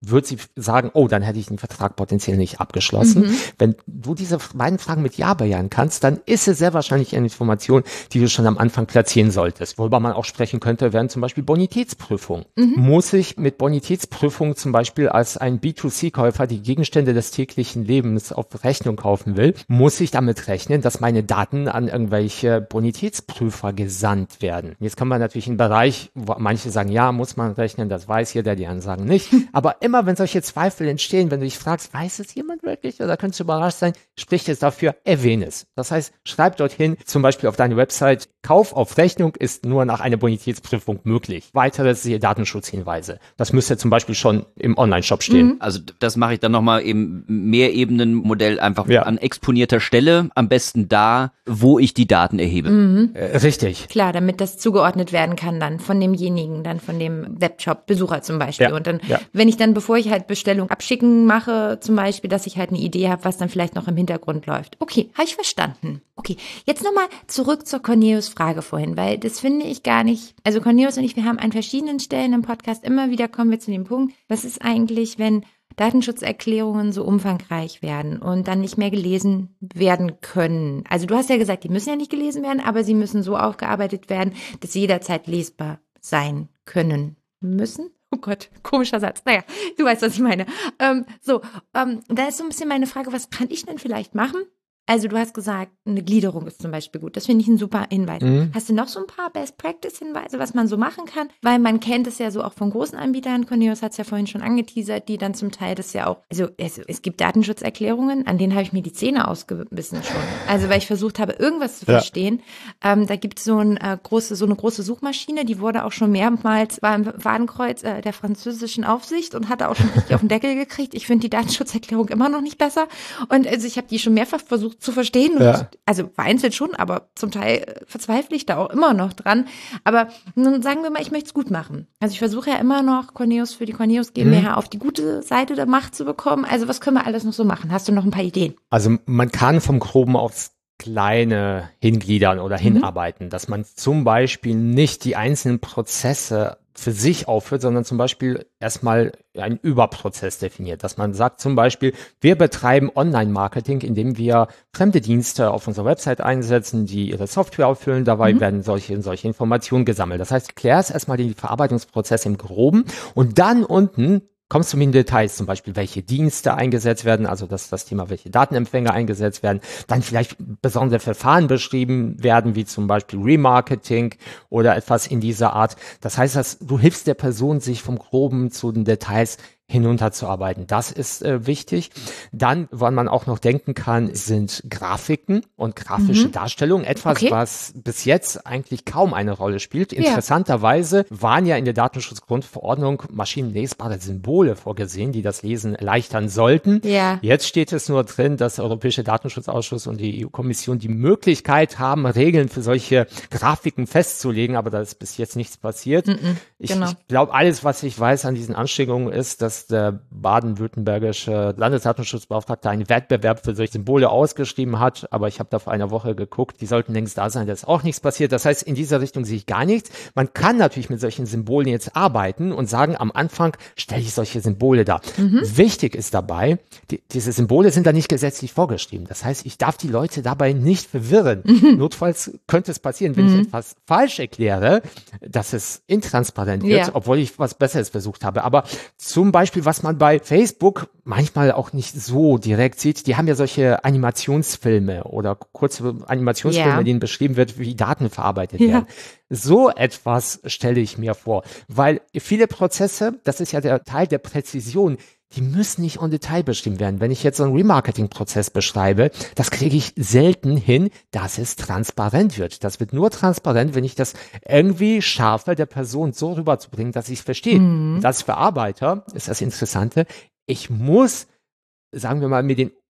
wird sie sagen, oh, dann hätte ich den Vertrag potenziell nicht abgeschlossen. Mhm. Wenn du diese beiden Fragen mit Ja bejahen kannst, dann ist es sehr wahrscheinlich eine Information, die du schon am Anfang platzieren solltest. Worüber man auch sprechen könnte, wären zum Beispiel Bonitätsprüfungen. Mhm. Muss ich mit Bonitätsprüfungen zum Beispiel als ein B zwei C-Käufer die Gegenstände des täglichen Lebens auf Rechnung kaufen will, muss ich damit rechnen, dass meine Daten an irgendwelche Bonitätsprüfer gesandt werden. Jetzt kann man natürlich einen Bereich, wo manche sagen, ja, muss man rechnen, das weiß jeder, die anderen sagen nicht. Aber immer, wenn solche Zweifel entstehen, wenn du dich fragst, weiß es jemand wirklich oder könntest du überrascht sein, spricht es dafür, erwähne es. Das heißt, schreib dorthin, zum Beispiel auf deine Website, Kauf auf Rechnung ist nur nach einer Bonitätsprüfung möglich. Weiteres siehe Datenschutzhinweise. Das müsste zum Beispiel schon im Online-Shop stehen. Mhm. Also das mache ich dann nochmal im Mehrebenenmodell einfach Ja. an exponierter Stelle, am besten da, wo ich die Daten erhebe. Mhm. Äh, richtig. Klar, damit das zugeordnet werden kann dann von demjenigen, dann von dem Webshop-Besucher zum Beispiel. Ja, Und dann, ja. wenn ich dann, bevor ich halt Bestellung abschicken mache, zum Beispiel, dass ich halt eine Idee habe, was dann vielleicht noch im Hintergrund läuft. Okay, habe ich verstanden. Okay, jetzt nochmal zurück zur Cornelius-Frage vorhin, weil das finde ich gar nicht, also Cornelius und ich, wir haben an verschiedenen Stellen im Podcast immer wieder kommen wir zu dem Punkt, was ist eigentlich, wenn Datenschutzerklärungen so umfangreich werden und dann nicht mehr gelesen werden können. Also du hast ja gesagt, die müssen ja nicht gelesen werden, aber sie müssen so aufgearbeitet werden, dass sie jederzeit lesbar sein können müssen. Oh Gott, komischer Satz. Naja, du weißt, was ich meine. Ähm, so, ähm, da ist so ein bisschen meine Frage, was kann ich denn vielleicht machen? Also du hast gesagt, eine Gliederung ist zum Beispiel gut. Das finde ich ein super Hinweis. Mhm. Hast du noch so ein paar Best-Practice-Hinweise, was man so machen kann? Weil man kennt es ja so auch von großen Anbietern. Cornelius hat es ja vorhin schon angeteasert, die dann zum Teil das ja auch, also es, es gibt Datenschutzerklärungen, an denen habe ich mir die Zähne ausgebissen schon. Also weil ich versucht habe, irgendwas zu verstehen. Ja. Ähm, da gibt es so, ein, äh, große, so eine große Suchmaschine, die wurde auch schon mehrmals beim Fadenkreuz äh, der französischen Aufsicht und hatte auch schon richtig auf den Deckel gekriegt. Ich finde die Datenschutzerklärung immer noch nicht besser. Und also ich habe die schon mehrfach versucht zu verstehen. Ja. Also vereinzelt schon, aber zum Teil verzweifle ich da auch immer noch dran. Aber nun sagen wir mal, ich möchte es gut machen. Also ich versuche ja immer noch, Cornelius für die Cornelius GmbH mhm. auf die gute Seite der Macht zu bekommen. Also was können wir alles noch so machen? Hast du noch ein paar Ideen? Also man kann vom Groben aufs Kleine hingliedern oder mhm. hinarbeiten, dass man zum Beispiel nicht die einzelnen Prozesse für sich aufführt, sondern zum Beispiel erstmal einen Überprozess definiert, dass man sagt zum Beispiel, wir betreiben Online-Marketing, indem wir fremde Dienste auf unserer Website einsetzen, die ihre Software auffüllen, dabei mhm. werden solche und solche Informationen gesammelt. Das heißt, klärst erstmal den Verarbeitungsprozess im Groben und dann unten kommst du mit den Details, zum Beispiel, welche Dienste eingesetzt werden, also das das Thema, welche Datenempfänger eingesetzt werden, dann vielleicht besondere Verfahren beschrieben werden, wie zum Beispiel Remarketing oder etwas in dieser Art. Das heißt, dass du hilfst der Person, sich vom Groben zu den Details hinunterzuarbeiten. Das ist äh, wichtig. Dann, woran man auch noch denken kann, sind Grafiken und grafische mhm. Darstellungen. Etwas, okay. was bis jetzt eigentlich kaum eine Rolle spielt. Interessanterweise ja. waren ja in der Datenschutzgrundverordnung maschinenlesbare Symbole vorgesehen, die das Lesen erleichtern sollten. Ja. Jetzt steht es nur drin, dass der Europäische Datenschutzausschuss und die E U-Kommission die Möglichkeit haben, Regeln für solche Grafiken festzulegen, aber da ist bis jetzt nichts passiert. Mhm. Ich, genau. ich glaube, alles, was ich weiß an diesen Anstrengungen ist, dass der baden-württembergische Landesdatenschutzbeauftragte einen Wettbewerb für solche Symbole ausgeschrieben hat, aber ich habe da vor einer Woche geguckt, die sollten längst da sein, da ist auch nichts passiert. Das heißt, in dieser Richtung sehe ich gar nichts. Man kann natürlich mit solchen Symbolen jetzt arbeiten und sagen, am Anfang stelle ich solche Symbole dar. Mhm. Wichtig ist dabei, die, diese Symbole sind da nicht gesetzlich vorgeschrieben. Das heißt, ich darf die Leute dabei nicht verwirren. Mhm. Notfalls könnte es passieren, wenn mhm. ich etwas falsch erkläre, dass es intransparent wird, ja. obwohl ich was Besseres versucht habe. Aber zum Beispiel Beispiel, was man bei Facebook manchmal auch nicht so direkt sieht, die haben ja solche Animationsfilme oder kurze Animationsfilme, yeah. in denen beschrieben wird, wie Daten verarbeitet ja. werden. So etwas stelle ich mir vor, weil viele Prozesse, das ist ja der Teil der Präzision, die müssen nicht en Detail bestimmt werden. Wenn ich jetzt so einen Remarketing-Prozess beschreibe, das kriege ich selten hin, dass es transparent wird. Das wird nur transparent, wenn ich das irgendwie schaffe, der Person so rüberzubringen, dass sie es versteht. Mhm. Und als Verarbeiter ist das Interessante, ich muss, sagen wir mal, mir den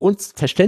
und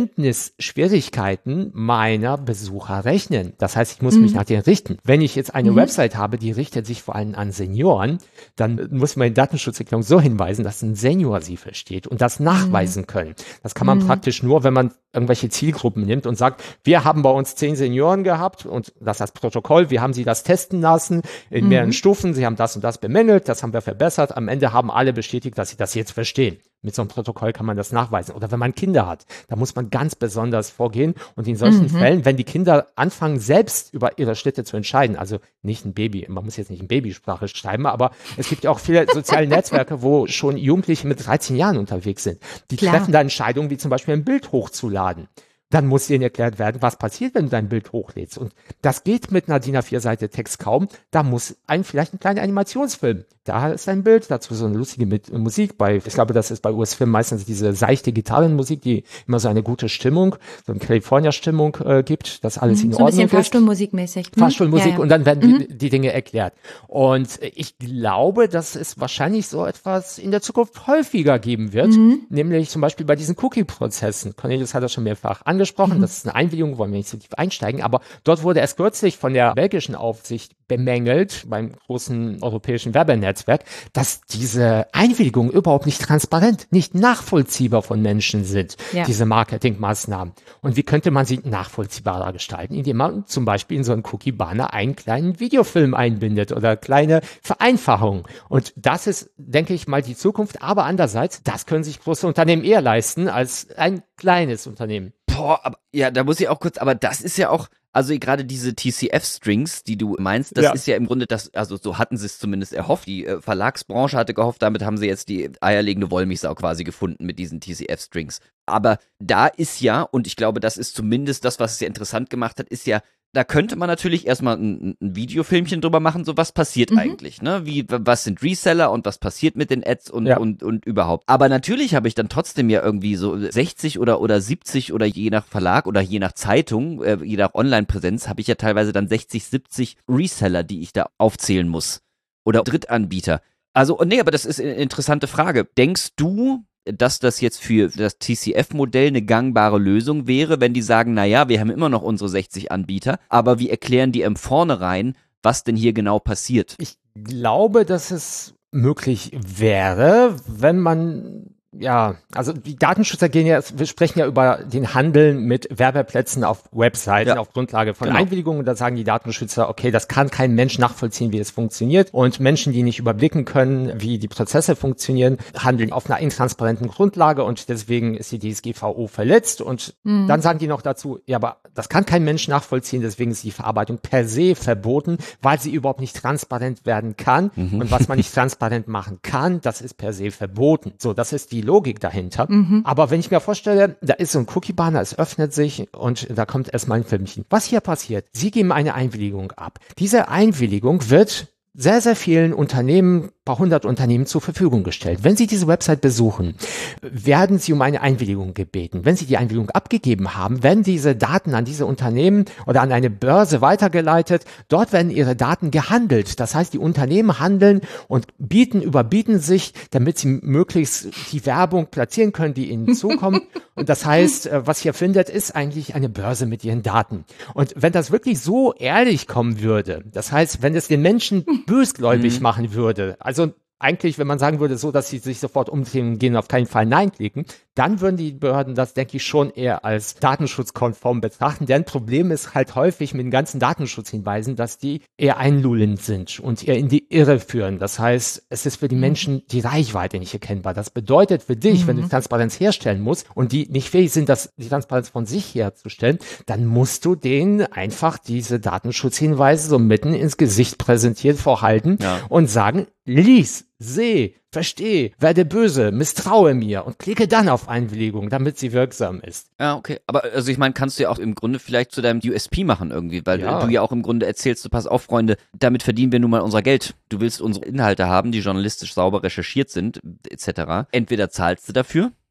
Verständnisschwierigkeiten meiner Besucher rechnen. Das heißt, ich muss mich nach denen richten. Wenn ich jetzt eine mhm. Website habe, die richtet sich vor allem an Senioren, dann muss man in Datenschutzerklärung so hinweisen, dass ein Senior sie versteht und das nachweisen mhm. können. Das kann man mhm. praktisch nur, wenn man irgendwelche Zielgruppen nimmt und sagt, wir haben bei uns zehn Senioren gehabt und das ist das Protokoll, wir haben sie das testen lassen in mhm. mehreren Stufen, sie haben das und das bemängelt, das haben wir verbessert, am Ende haben alle bestätigt, dass sie das jetzt verstehen. Mit so einem Protokoll kann man das nachweisen. Oder wenn man Kinder hat, da muss man ganz besonders vorgehen. Und in solchen mhm. Fällen, wenn die Kinder anfangen, selbst über ihre Schritte zu entscheiden, also nicht ein Baby, man muss jetzt nicht in Babysprache schreiben, aber es gibt ja auch viele soziale Netzwerke, wo schon Jugendliche mit dreizehn Jahren unterwegs sind. Die Klar. treffen da Entscheidungen, wie zum Beispiel ein Bild hochzuladen. Dann muss ihnen erklärt werden, was passiert, wenn du dein Bild hochlädst. Und das geht mit einer D I N A vier Seite Text kaum. Da muss ein vielleicht ein kleiner Animationsfilm. Da ist ein Bild, dazu so eine lustige mit Musik. Bei, ich glaube, das ist bei U S-Film meistens diese seichte Gitarrenmusik, die immer so eine gute Stimmung, so eine California-Stimmung äh, gibt, dass alles mhm, in so Ordnung ist. So ein bisschen Fahrstuhlmusikmäßig. Hm? Fahrstuhlmusik ja, ja. Und dann werden mhm. die, die Dinge erklärt. Und ich glaube, dass es wahrscheinlich so etwas in der Zukunft häufiger geben wird, mhm. nämlich zum Beispiel bei diesen Cookie-Prozessen. Cornelius hat das schon mehrfach angesprochen. Mhm. Das ist eine Einwilligung, wollen wir nicht so tief einsteigen, aber dort wurde erst kürzlich von der belgischen Aufsicht bemängelt, beim großen europäischen Werbenetzwerk, dass diese Einwilligungen überhaupt nicht transparent, nicht nachvollziehbar von Menschen sind, ja. diese Marketingmaßnahmen. Und wie könnte man sie nachvollziehbarer gestalten, indem man zum Beispiel in so einen Cookie-Banner einen kleinen Videofilm einbindet oder kleine Vereinfachungen. Und das ist, denke ich mal, die Zukunft. Aber andererseits, das können sich große Unternehmen eher leisten als ein kleines Unternehmen. Boah, aber, ja, da muss ich auch kurz, aber das ist ja auch, also gerade diese T C F-Strings, die du meinst, das ja. ist ja im Grunde das, also so hatten sie es zumindest erhofft. Die äh, Verlagsbranche hatte gehofft, damit haben sie jetzt die eierlegende Wollmilchsau quasi gefunden mit diesen T C F-Strings. Aber da ist ja, und ich glaube, das ist zumindest das, was es ja interessant gemacht hat, ist ja, da könnte man natürlich erstmal ein, ein Videofilmchen drüber machen, so was passiert mhm. eigentlich, ne? Wie, was sind Reseller und was passiert mit den Ads und, ja. und, und überhaupt. Aber natürlich habe ich dann trotzdem ja irgendwie so sechzig oder, oder siebzig oder je nach Verlag oder je nach Zeitung, äh, je nach Online-Präsenz, habe ich ja teilweise dann sechzig, siebzig Reseller, die ich da aufzählen muss. Oder Drittanbieter. Also, nee, aber das ist eine interessante Frage. Denkst du, dass das jetzt für das T C F-Modell eine gangbare Lösung wäre, wenn die sagen, naja, wir haben immer noch unsere sechzig Anbieter, aber wir erklären dir im Vornherein, was denn hier genau passiert? Ich glaube, dass es möglich wäre, wenn man ja, also die Datenschützer gehen ja, wir sprechen ja über den Handel mit Werbeplätzen auf Webseiten ja. auf Grundlage von genau. Einwilligungen. Da sagen die Datenschützer, okay, das kann kein Mensch nachvollziehen, wie es funktioniert. Und Menschen, die nicht überblicken können, wie die Prozesse funktionieren, handeln auf einer intransparenten Grundlage und deswegen ist die D S G V O verletzt. Und mhm. dann sagen die noch dazu, ja, aber das kann kein Mensch nachvollziehen, deswegen ist die Verarbeitung per se verboten, weil sie überhaupt nicht transparent werden kann. Mhm. Und was man nicht transparent machen kann, das ist per se verboten. So, das ist die Logik dahinter. Mhm. Aber wenn ich mir vorstelle, da ist so ein Cookie-Banner, es öffnet sich und da kommt erstmal ein Filmchen. Was hier passiert? Sie geben eine Einwilligung ab. Diese Einwilligung wird sehr, sehr vielen Unternehmen, paar hundert Unternehmen zur Verfügung gestellt. Wenn Sie diese Website besuchen, werden Sie um eine Einwilligung gebeten. Wenn Sie die Einwilligung abgegeben haben, werden diese Daten an diese Unternehmen oder an eine Börse weitergeleitet. Dort werden Ihre Daten gehandelt. Das heißt, die Unternehmen handeln und bieten, überbieten sich, damit sie möglichst die Werbung platzieren können, die ihnen zukommt. Und das heißt, was hier findet, ist eigentlich eine Börse mit ihren Daten. Und wenn das wirklich so ehrlich kommen würde, das heißt, wenn es den Menschen bösgläubig mhm. machen würde, also eigentlich, wenn man sagen würde, so, dass sie sich sofort umdrehen und gehen, auf keinen Fall Nein klicken, dann würden die Behörden das, denke ich, schon eher als datenschutzkonform betrachten. Deren Problem ist halt häufig mit den ganzen Datenschutzhinweisen, dass die eher einlullend sind und eher in die Irre führen. Das heißt, es ist für die Menschen die Reichweite nicht erkennbar. Das bedeutet für dich, mhm. wenn du Transparenz herstellen musst und die nicht fähig sind, das, die Transparenz von sich herzustellen, dann musst du denen einfach diese Datenschutzhinweise so mitten ins Gesicht präsentiert vorhalten ja. und sagen, lies, seh, versteh, werde böse, misstraue mir und klicke dann auf Einwilligung, damit sie wirksam ist. Ja, okay. Aber also ich meine, kannst du ja auch im Grunde vielleicht zu deinem U S P machen irgendwie, weil ja. du ja auch im Grunde erzählst, du pass auf, Freunde, damit verdienen wir nun mal unser Geld. Du willst unsere Inhalte haben, die journalistisch sauber recherchiert sind, et cetera. Entweder zahlst du dafür,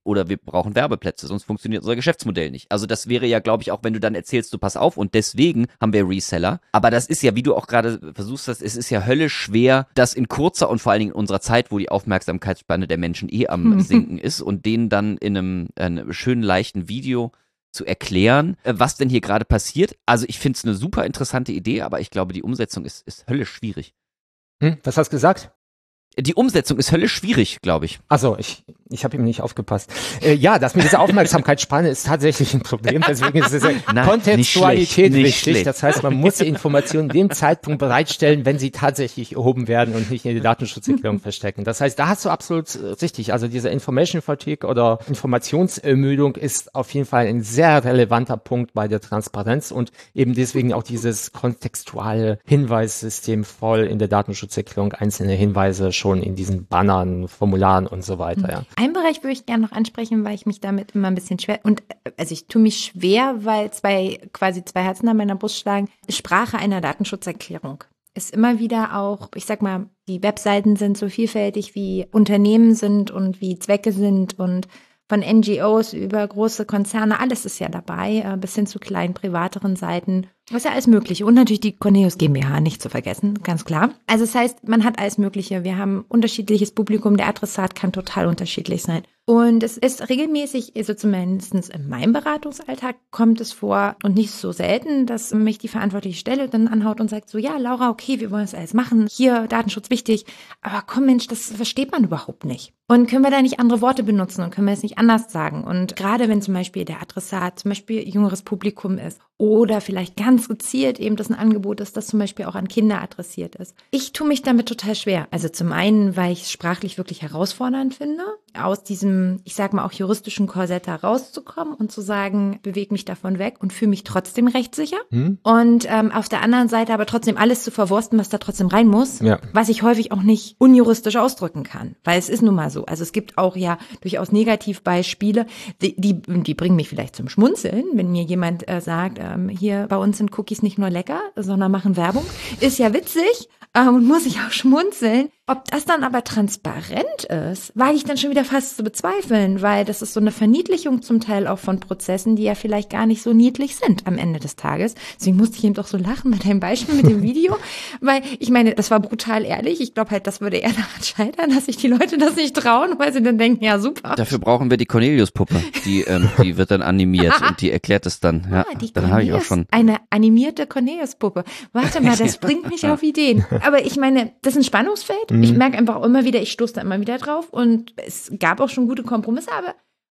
oder wir brauchen Werbeplätze, sonst funktioniert unser Geschäftsmodell nicht. Also das wäre ja, glaube ich, auch wenn du dann erzählst, du pass auf und deswegen haben wir Reseller. Aber das ist ja, wie du auch gerade versuchst hast, es ist ja höllisch schwer, das in kurzer und vor allen Dingen in unserer Zeit, wo die Aufmerksamkeitsspanne der Menschen eh am Sinken ist und denen dann in einem, einem schönen, leichten Video zu erklären, was denn hier gerade passiert. Also ich finde es eine super interessante Idee, aber ich glaube, die Umsetzung ist, ist höllisch schwierig. Hm, was hast du gesagt? Die Umsetzung ist höllisch schwierig, glaube ich. Also ich, ich habe ihm nicht aufgepasst. Äh, ja, das mit dieser Aufmerksamkeitsspanne ist tatsächlich ein Problem. Deswegen ist es Nein, Kontextualität nicht schlecht, nicht wichtig. schlecht. Das heißt, man muss die Informationen in dem Zeitpunkt bereitstellen, wenn sie tatsächlich erhoben werden und nicht in die Datenschutzerklärung verstecken. Das heißt, da hast du absolut richtig. Also diese Information Fatigue oder Informationsermüdung ist auf jeden Fall ein sehr relevanter Punkt bei der Transparenz und eben deswegen auch dieses kontextuale Hinweissystem voll in der Datenschutzerklärung, einzelne Hinweise schon in diesen Bannern, Formularen und so weiter. Ja. Einen Bereich würde ich gerne noch ansprechen, weil ich mich damit immer ein bisschen schwer, und also ich tue mich schwer, weil zwei, quasi zwei Herzen an meiner Brust schlagen. Sprache einer Datenschutzerklärung ist immer wieder auch, ich sag mal, die Webseiten sind so vielfältig, wie Unternehmen sind und wie Zwecke sind und von N G Os über große Konzerne, alles ist ja dabei, bis hin zu kleinen, privateren Seiten. Das ist ja alles Mögliche. Und natürlich die Cornelius GmbH nicht zu vergessen, ganz klar. Also das heißt, man hat alles Mögliche. Wir haben unterschiedliches Publikum. Der Adressat kann total unterschiedlich sein. Und es ist regelmäßig, also zumindest in meinem Beratungsalltag, kommt es vor und nicht so selten, dass mich die verantwortliche Stelle dann anhaut und sagt so, ja, Laura, okay, wir wollen das alles machen. Hier, Datenschutz wichtig. Aber komm, Mensch, das versteht man überhaupt nicht. Und können wir da nicht andere Worte benutzen und können wir es nicht anders sagen? Und gerade wenn zum Beispiel der Adressat zum Beispiel jüngeres Publikum ist oder vielleicht ganz gezielt eben das ein Angebot ist, das zum Beispiel auch an Kinder adressiert ist. Ich tue mich damit total schwer. Also zum einen, weil ich es sprachlich wirklich herausfordernd finde, aus diesem, ich sag mal auch juristischen Korsett rauszukommen und zu sagen, bewege mich davon weg und fühle mich trotzdem rechtssicher. Hm. Und ähm, auf der anderen Seite aber trotzdem alles zu verwursten, was da trotzdem rein muss, ja. Was ich häufig auch nicht unjuristisch ausdrücken kann, weil es ist nun mal so. Also es gibt auch ja durchaus Negativbeispiele, die, die, die bringen mich vielleicht zum Schmunzeln, wenn mir jemand äh, sagt, ähm, hier bei uns sind Cookies nicht nur lecker, sondern machen Werbung. Ist ja witzig äh, und muss ich auch schmunzeln. Ob das dann aber transparent ist, wage ich dann schon wieder fast zu bezweifeln, weil das ist so eine Verniedlichung zum Teil auch von Prozessen, die ja vielleicht gar nicht so niedlich sind am Ende des Tages. Deswegen musste ich eben doch so lachen mit deinem Beispiel, mit dem Video, weil ich meine, das war brutal ehrlich. Ich glaube halt, das würde eher daran scheitern, dass sich die Leute das nicht trauen, weil sie dann denken, ja super. Dafür brauchen wir die Cornelius-Puppe, die, ähm, die wird dann animiert und die erklärt es dann. Ja, ah, die dann habe ich auch schon eine animierte Cornelius-Puppe. Warte mal, das bringt mich auf Ideen. Aber ich meine, das ist ein Spannungsfeld. Mhm. Ich merke einfach auch immer wieder, ich stoße da immer wieder drauf und es gab auch schon gute Kompromisse, aber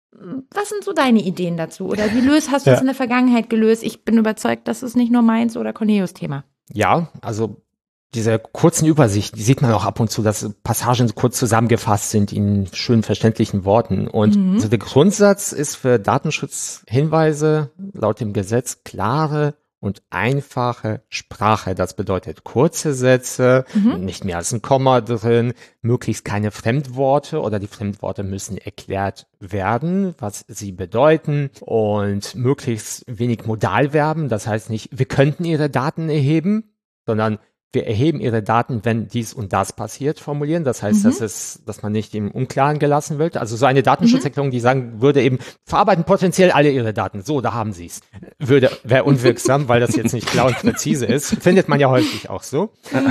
was sind so deine Ideen dazu? Oder wie löst, hast du es ja. in der Vergangenheit gelöst? Ich bin überzeugt, das ist nicht nur meins oder Cornelius-Thema. Ja, also diese kurzen Übersicht, die sieht man auch ab und zu, dass Passagen kurz zusammengefasst sind in schön verständlichen Worten. Und mhm. also der Grundsatz ist für Datenschutzhinweise laut dem Gesetz klare und einfache Sprache. Das bedeutet kurze Sätze, mhm. nicht mehr als ein Komma drin, möglichst keine Fremdworte oder die Fremdworte müssen erklärt werden, was sie bedeuten und möglichst wenig Modalverben. Das heißt nicht, wir könnten Ihre Daten erheben, sondern wir erheben Ihre Daten, wenn dies und das passiert, formulieren. Das heißt, mhm. dass es, dass man nicht im Unklaren gelassen wird. Also so eine Datenschutzerklärung, die sagen würde eben, verarbeiten potenziell alle Ihre Daten. So, da haben Sie es. Würde, wäre unwirksam, weil das jetzt nicht klar und präzise ist. Findet man ja häufig auch so.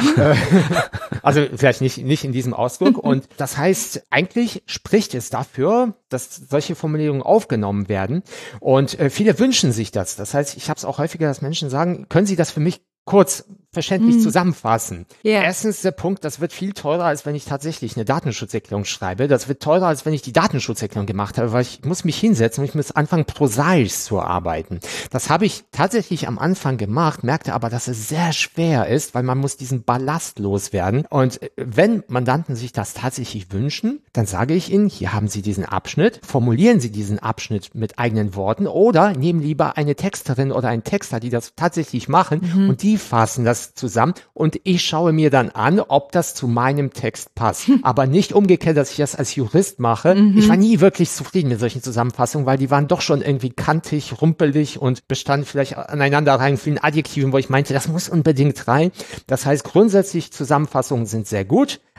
Also vielleicht nicht, nicht in diesem Ausdruck. Und das heißt, eigentlich spricht es dafür, dass solche Formulierungen aufgenommen werden. Und äh, viele wünschen sich das. Das heißt, ich habe es auch häufiger, dass Menschen sagen, können Sie das für mich kurz verständlich hm. zusammenfassen. Yeah. Erstens der Punkt, das wird viel teurer, als wenn ich tatsächlich eine Datenschutzerklärung schreibe. Das wird teurer, als wenn ich die Datenschutzerklärung gemacht habe, weil ich muss mich hinsetzen und ich muss anfangen, prosaisch zu arbeiten. Das habe ich tatsächlich am Anfang gemacht, merkte aber, dass es sehr schwer ist, weil man muss diesen Ballast loswerden. Und wenn Mandanten sich das tatsächlich wünschen, dann sage ich ihnen, hier haben Sie diesen Abschnitt, formulieren Sie diesen Abschnitt mit eigenen Worten oder nehmen lieber eine Texterin oder einen Texter, die das tatsächlich machen mhm. und die fassen das zusammen und ich schaue mir dann an, ob das zu meinem Text passt. Aber nicht umgekehrt, dass ich das als Jurist mache. Mhm. Ich war nie wirklich zufrieden mit solchen Zusammenfassungen, weil die waren doch schon irgendwie kantig, rumpelig und bestanden vielleicht aneinander rein vielen Adjektiven, wo ich meinte, das muss unbedingt rein. Das heißt, grundsätzlich Zusammenfassungen sind sehr gut,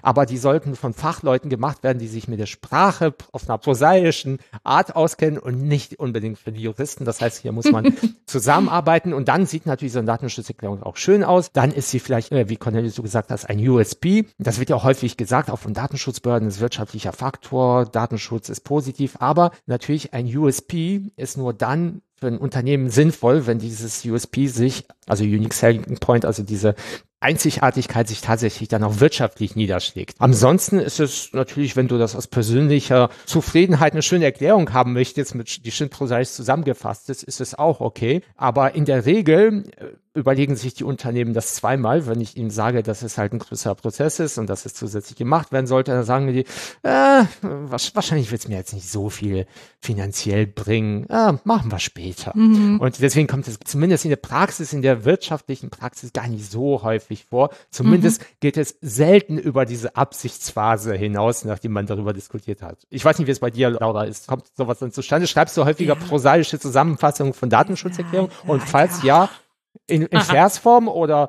aber die sollten von Fachleuten gemacht werden, die sich mit der Sprache auf einer prosaischen Art auskennen und nicht unbedingt für die Juristen. Das heißt, hier muss man zusammenarbeiten und dann sieht natürlich so eine Datenschutzerklärung auch schön aus. Dann ist sie vielleicht, wie Cornelius du gesagt hast, ein U S P. Das wird ja auch häufig gesagt, auch von Datenschutzbehörden, ist wirtschaftlicher Faktor, Datenschutz ist positiv, aber natürlich ein U S P ist nur dann für ein Unternehmen sinnvoll, wenn dieses U S P sich, also Unique Selling Point, also diese Einzigartigkeit sich tatsächlich dann auch wirtschaftlich niederschlägt. Ansonsten ist es natürlich, wenn du das aus persönlicher Zufriedenheit eine schöne Erklärung haben möchtest, mit, die schön prosaisch zusammengefasst ist, ist es auch okay. Aber in der Regel überlegen sich die Unternehmen das zweimal, wenn ich ihnen sage, dass es halt ein größerer Prozess ist und dass es zusätzlich gemacht werden sollte, dann sagen die, äh, wahrscheinlich wird es mir jetzt nicht so viel finanziell bringen, äh, machen wir später. Mhm. Und deswegen kommt es zumindest in der Praxis, in der wirtschaftlichen Praxis gar nicht so häufig vor. Zumindest mhm. geht es selten über diese Absichtsphase hinaus, nachdem man darüber diskutiert hat. Ich weiß nicht, wie es bei dir, Laura, ist. Kommt sowas dann zustande? Schreibst du häufiger ja. prosaische Zusammenfassungen von Datenschutzerklärungen? Ja, und falls ja, ja In, in Versform oder?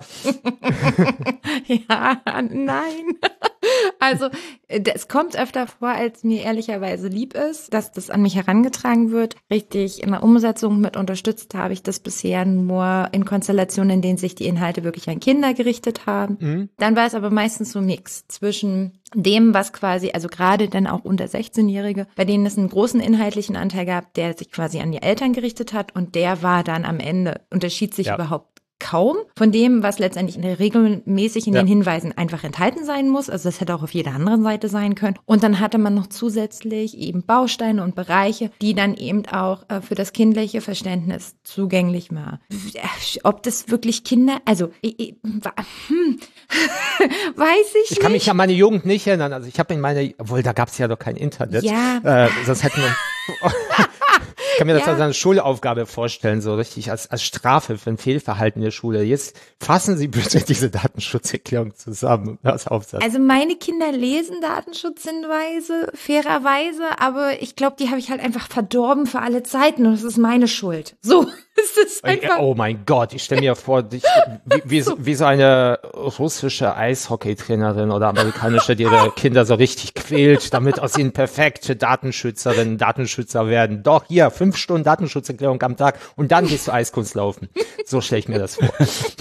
Ja, nein. Also es kommt öfter vor, als mir ehrlicherweise lieb ist, dass das an mich herangetragen wird. Richtig in der Umsetzung mit unterstützt habe ich das bisher nur in Konstellationen, in denen sich die Inhalte wirklich an Kinder gerichtet haben. Mhm. Dann war es aber meistens so ein Mix zwischen dem, was quasi, also gerade dann auch unter sechzehnjährige, bei denen es einen großen inhaltlichen Anteil gab, der sich quasi an die Eltern gerichtet hat und der war dann am Ende, unterschied sich ja. überhaupt kaum von dem, was letztendlich in der regelmäßig in ja. den Hinweisen einfach enthalten sein muss. Also das hätte auch auf jeder anderen Seite sein können. Und dann hatte man noch zusätzlich eben Bausteine und Bereiche, die dann eben auch äh, für das kindliche Verständnis zugänglich waren. Ob das wirklich Kinder, also ich, ich, hm, weiß ich nicht. Ich kann mich an meine Jugend nicht erinnern. Also ich habe in meiner, obwohl da gab es ja doch kein Internet. Ja. Äh, sonst hätten wir Ich kann mir das ja. als eine Schulaufgabe vorstellen, so richtig als, als Strafe für ein Fehlverhalten in der Schule. Jetzt fassen Sie bitte diese Datenschutzerklärung zusammen als Aufsatz. Also meine Kinder lesen Datenschutzhinweise, fairerweise, aber ich glaube, die habe ich halt einfach verdorben für alle Zeiten und das ist meine Schuld. So. Es ist einfach oh mein Gott, ich stelle mir vor, dich, wie, wie, so. wie so eine russische Eishockeytrainerin oder amerikanische, die ihre Kinder so richtig quält, damit aus ihnen perfekte Datenschützerinnen, Datenschützer werden. Doch, hier, fünf Stunden Datenschutzerklärung am Tag und dann gehst du Eiskunst laufen. So stelle ich mir das vor.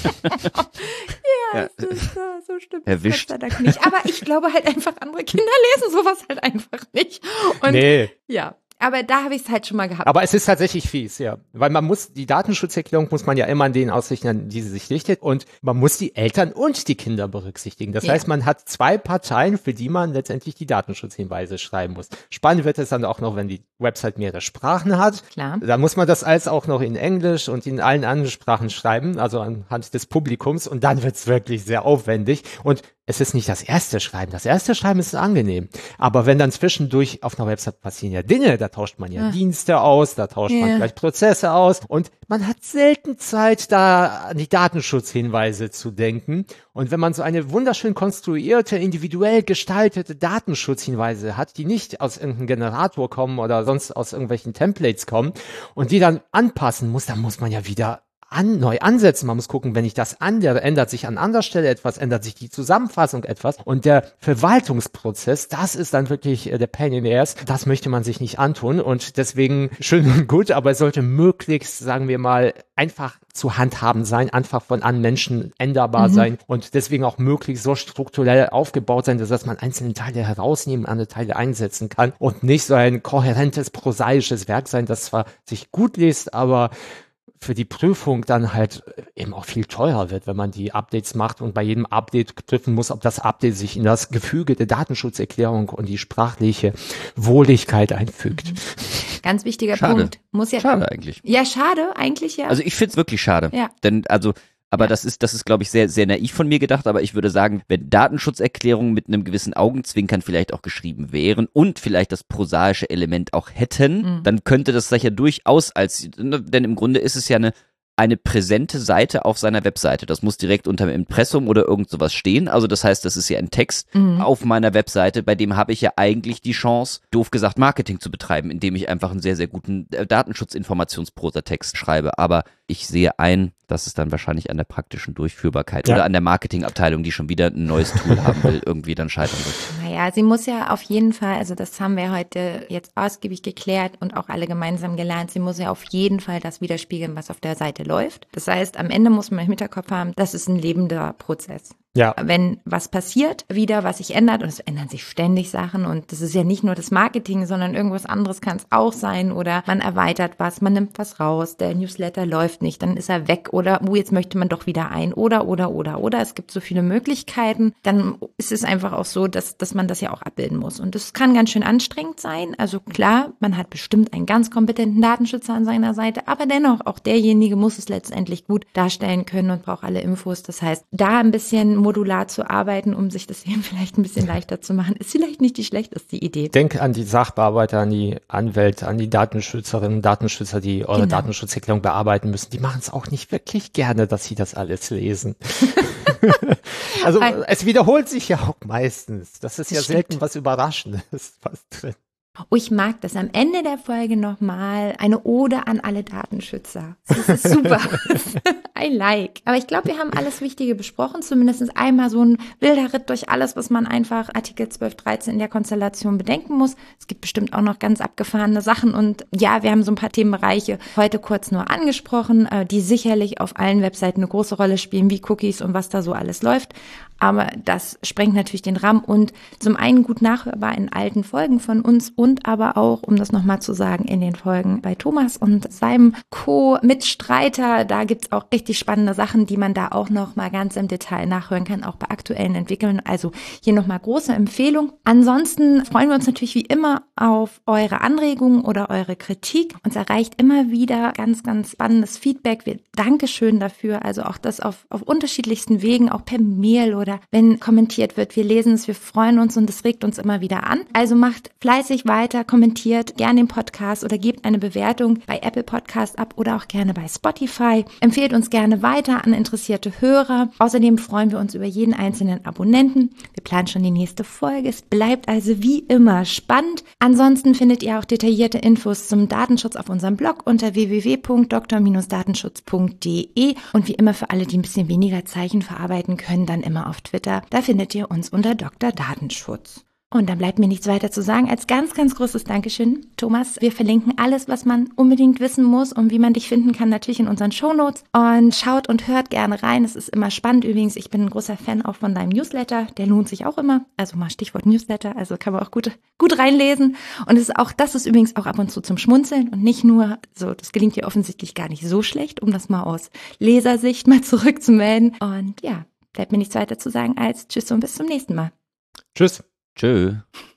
Ja, ja. Das ist, so stimmt. Erwischt. Gott sei Dank nicht. Aber ich glaube halt einfach, andere Kinder lesen sowas halt einfach nicht. Und nee. Ja. Aber da habe ich es halt schon mal gehabt. Aber es ist tatsächlich fies, ja. Weil man muss, die Datenschutzerklärung muss man ja immer an denen ausrichten, an die sie sich richtet. Und man muss die Eltern und die Kinder berücksichtigen. Das ja. heißt, man hat zwei Parteien, für die man letztendlich die Datenschutzhinweise schreiben muss. Spannend wird es dann auch noch, wenn die Website mehrere Sprachen hat. Klar. Da muss man das alles auch noch in Englisch und in allen anderen Sprachen schreiben, also anhand des Publikums. Und dann wird es wirklich sehr aufwendig. Und es ist nicht das erste Schreiben. Das erste Schreiben ist angenehm. Aber wenn dann zwischendurch auf einer Website passieren ja Dinge, da tauscht man ja, ja. Dienste aus, da tauscht ja. man vielleicht Prozesse aus und man hat selten Zeit, da an die Datenschutzhinweise zu denken. Und wenn man so eine wunderschön konstruierte, individuell gestaltete Datenschutzhinweise hat, die nicht aus irgendeinem Generator kommen oder sonst aus irgendwelchen Templates kommen und die dann anpassen muss, dann muss man ja wieder An, neu ansetzen. Man muss gucken, wenn ich das ändere, ändert sich an anderer Stelle etwas, ändert sich die Zusammenfassung etwas. Und der Verwaltungsprozess, das ist dann wirklich äh, der Pain in the Ass. Das möchte man sich nicht antun. Und deswegen schön und gut, aber es sollte möglichst, sagen wir mal, einfach zu handhaben sein, einfach von anderen Menschen änderbar mhm. sein und deswegen auch möglichst so strukturell aufgebaut sein, dass man einzelne Teile herausnehmen, andere Teile einsetzen kann und nicht so ein kohärentes, prosaisches Werk sein, das zwar sich gut liest, aber für die Prüfung dann halt eben auch viel teurer wird, wenn man die Updates macht und bei jedem Update prüfen muss, ob das Update sich in das Gefüge der Datenschutzerklärung und die sprachliche Wohligkeit einfügt. Ganz wichtiger schade. Punkt. Muss ja, schade eigentlich. Ja, schade, eigentlich ja. Also ich find's wirklich schade. Ja. Denn, also, aber ja. das ist, das ist, glaube ich, sehr, sehr naiv von mir gedacht, aber ich würde sagen, wenn Datenschutzerklärungen mit einem gewissen Augenzwinkern vielleicht auch geschrieben wären und vielleicht das prosaische Element auch hätten, mhm. dann könnte das sicher durchaus als, denn im Grunde ist es ja eine, eine präsente Seite auf seiner Webseite. Das muss direkt unter dem Impressum oder irgend sowas stehen. Also das heißt, das ist ja ein Text mhm. auf meiner Webseite, bei dem habe ich ja eigentlich die Chance, doof gesagt, Marketing zu betreiben, indem ich einfach einen sehr, sehr guten Datenschutzinformationsprosatext schreibe. Aber Ich sehe ein, dass es dann wahrscheinlich an der praktischen Durchführbarkeit Ja. oder an der Marketingabteilung, die schon wieder ein neues Tool haben will, irgendwie dann scheitern wird. Naja, sie muss ja auf jeden Fall, also das haben wir heute jetzt ausgiebig geklärt und auch alle gemeinsam gelernt, sie muss ja auf jeden Fall das widerspiegeln, was auf der Seite läuft. Das heißt, am Ende muss man im Hinterkopf haben, das ist ein lebender Prozess. Ja. Wenn was passiert, wieder was sich ändert, und es ändern sich ständig Sachen und das ist ja nicht nur das Marketing, sondern irgendwas anderes kann es auch sein oder man erweitert was, man nimmt was raus, der Newsletter läuft nicht, dann ist er weg oder, oh, jetzt möchte man doch wieder ein oder, oder, oder, oder. Es gibt so viele Möglichkeiten. Dann ist es einfach auch so, dass, dass man das ja auch abbilden muss. Und das kann ganz schön anstrengend sein. Also klar, man hat bestimmt einen ganz kompetenten Datenschützer an seiner Seite, aber dennoch, auch derjenige muss es letztendlich gut darstellen können und braucht alle Infos. Das heißt, da ein bisschen modular zu arbeiten, um sich das eben vielleicht ein bisschen leichter zu machen, ist vielleicht nicht die schlechteste Idee. Denk an die Sachbearbeiter, an die Anwälte, an die Datenschützerinnen, Datenschützer, die eure Genau. Datenschutzerklärung bearbeiten müssen. Die machen es auch nicht wirklich gerne, dass sie das alles lesen. Also Ein- es wiederholt sich ja auch meistens. Das ist Das ja stimmt. selten was Überraschendes was drin. Oh, ich mag das am Ende der Folge nochmal, eine Ode an alle Datenschützer. Das ist super. I like. Aber ich glaube, wir haben alles Wichtige besprochen, zumindest einmal so ein wilder Ritt durch alles, was man einfach Artikel zwölf dreizehn in der Konstellation bedenken muss. Es gibt bestimmt auch noch ganz abgefahrene Sachen und ja, wir haben so ein paar Themenbereiche heute kurz nur angesprochen, äh, die sicherlich auf allen Webseiten eine große Rolle spielen, wie Cookies und was da so alles läuft. Aber das sprengt natürlich den Rahmen und zum einen gut nachhörbar in alten Folgen von uns und aber auch, um das nochmal zu sagen, in den Folgen bei Thomas und seinem Co-Mitstreiter. Da gibt's auch richtig spannende Sachen, die man da auch nochmal ganz im Detail nachhören kann, auch bei aktuellen Entwicklungen. Also hier nochmal große Empfehlung. Ansonsten freuen wir uns natürlich wie immer auf eure Anregungen oder eure Kritik. Uns erreicht immer wieder ganz, ganz spannendes Feedback. Wir Dankeschön dafür. Also auch das auf, auf unterschiedlichsten Wegen, auch per Mail oder oder wenn kommentiert wird. Wir lesen es, wir freuen uns und es regt uns immer wieder an. Also macht fleißig weiter, kommentiert gerne den Podcast oder gebt eine Bewertung bei Apple Podcast ab oder auch gerne bei Spotify. Empfehlt uns gerne weiter an interessierte Hörer. Außerdem freuen wir uns über jeden einzelnen Abonnenten. Wir planen schon die nächste Folge. Es bleibt also wie immer spannend. Ansonsten findet ihr auch detaillierte Infos zum Datenschutz auf unserem Blog unter w w w punkt doktor datenschutz punkt d e und wie immer für alle, die ein bisschen weniger Zeichen verarbeiten können, dann immer auf Twitter. Da findet ihr uns unter Doktor Datenschutz. Und dann bleibt mir nichts weiter zu sagen als ganz, ganz großes Dankeschön. Thomas, wir verlinken alles, was man unbedingt wissen muss und wie man dich finden kann, natürlich in unseren Shownotes. Und schaut und hört gerne rein. Es ist immer spannend. Übrigens, ich bin ein großer Fan auch von deinem Newsletter. Der lohnt sich auch immer. Also mal Stichwort Newsletter. Also kann man auch gut, gut reinlesen. Und es ist auch, das ist übrigens auch ab und zu zum Schmunzeln und nicht nur, so, das gelingt dir offensichtlich gar nicht so schlecht, um das mal aus Lesersicht mal zurückzumelden. Und ja, bleibt mir nichts weiter zu sagen als Tschüss und bis zum nächsten Mal. Tschüss. Tschö.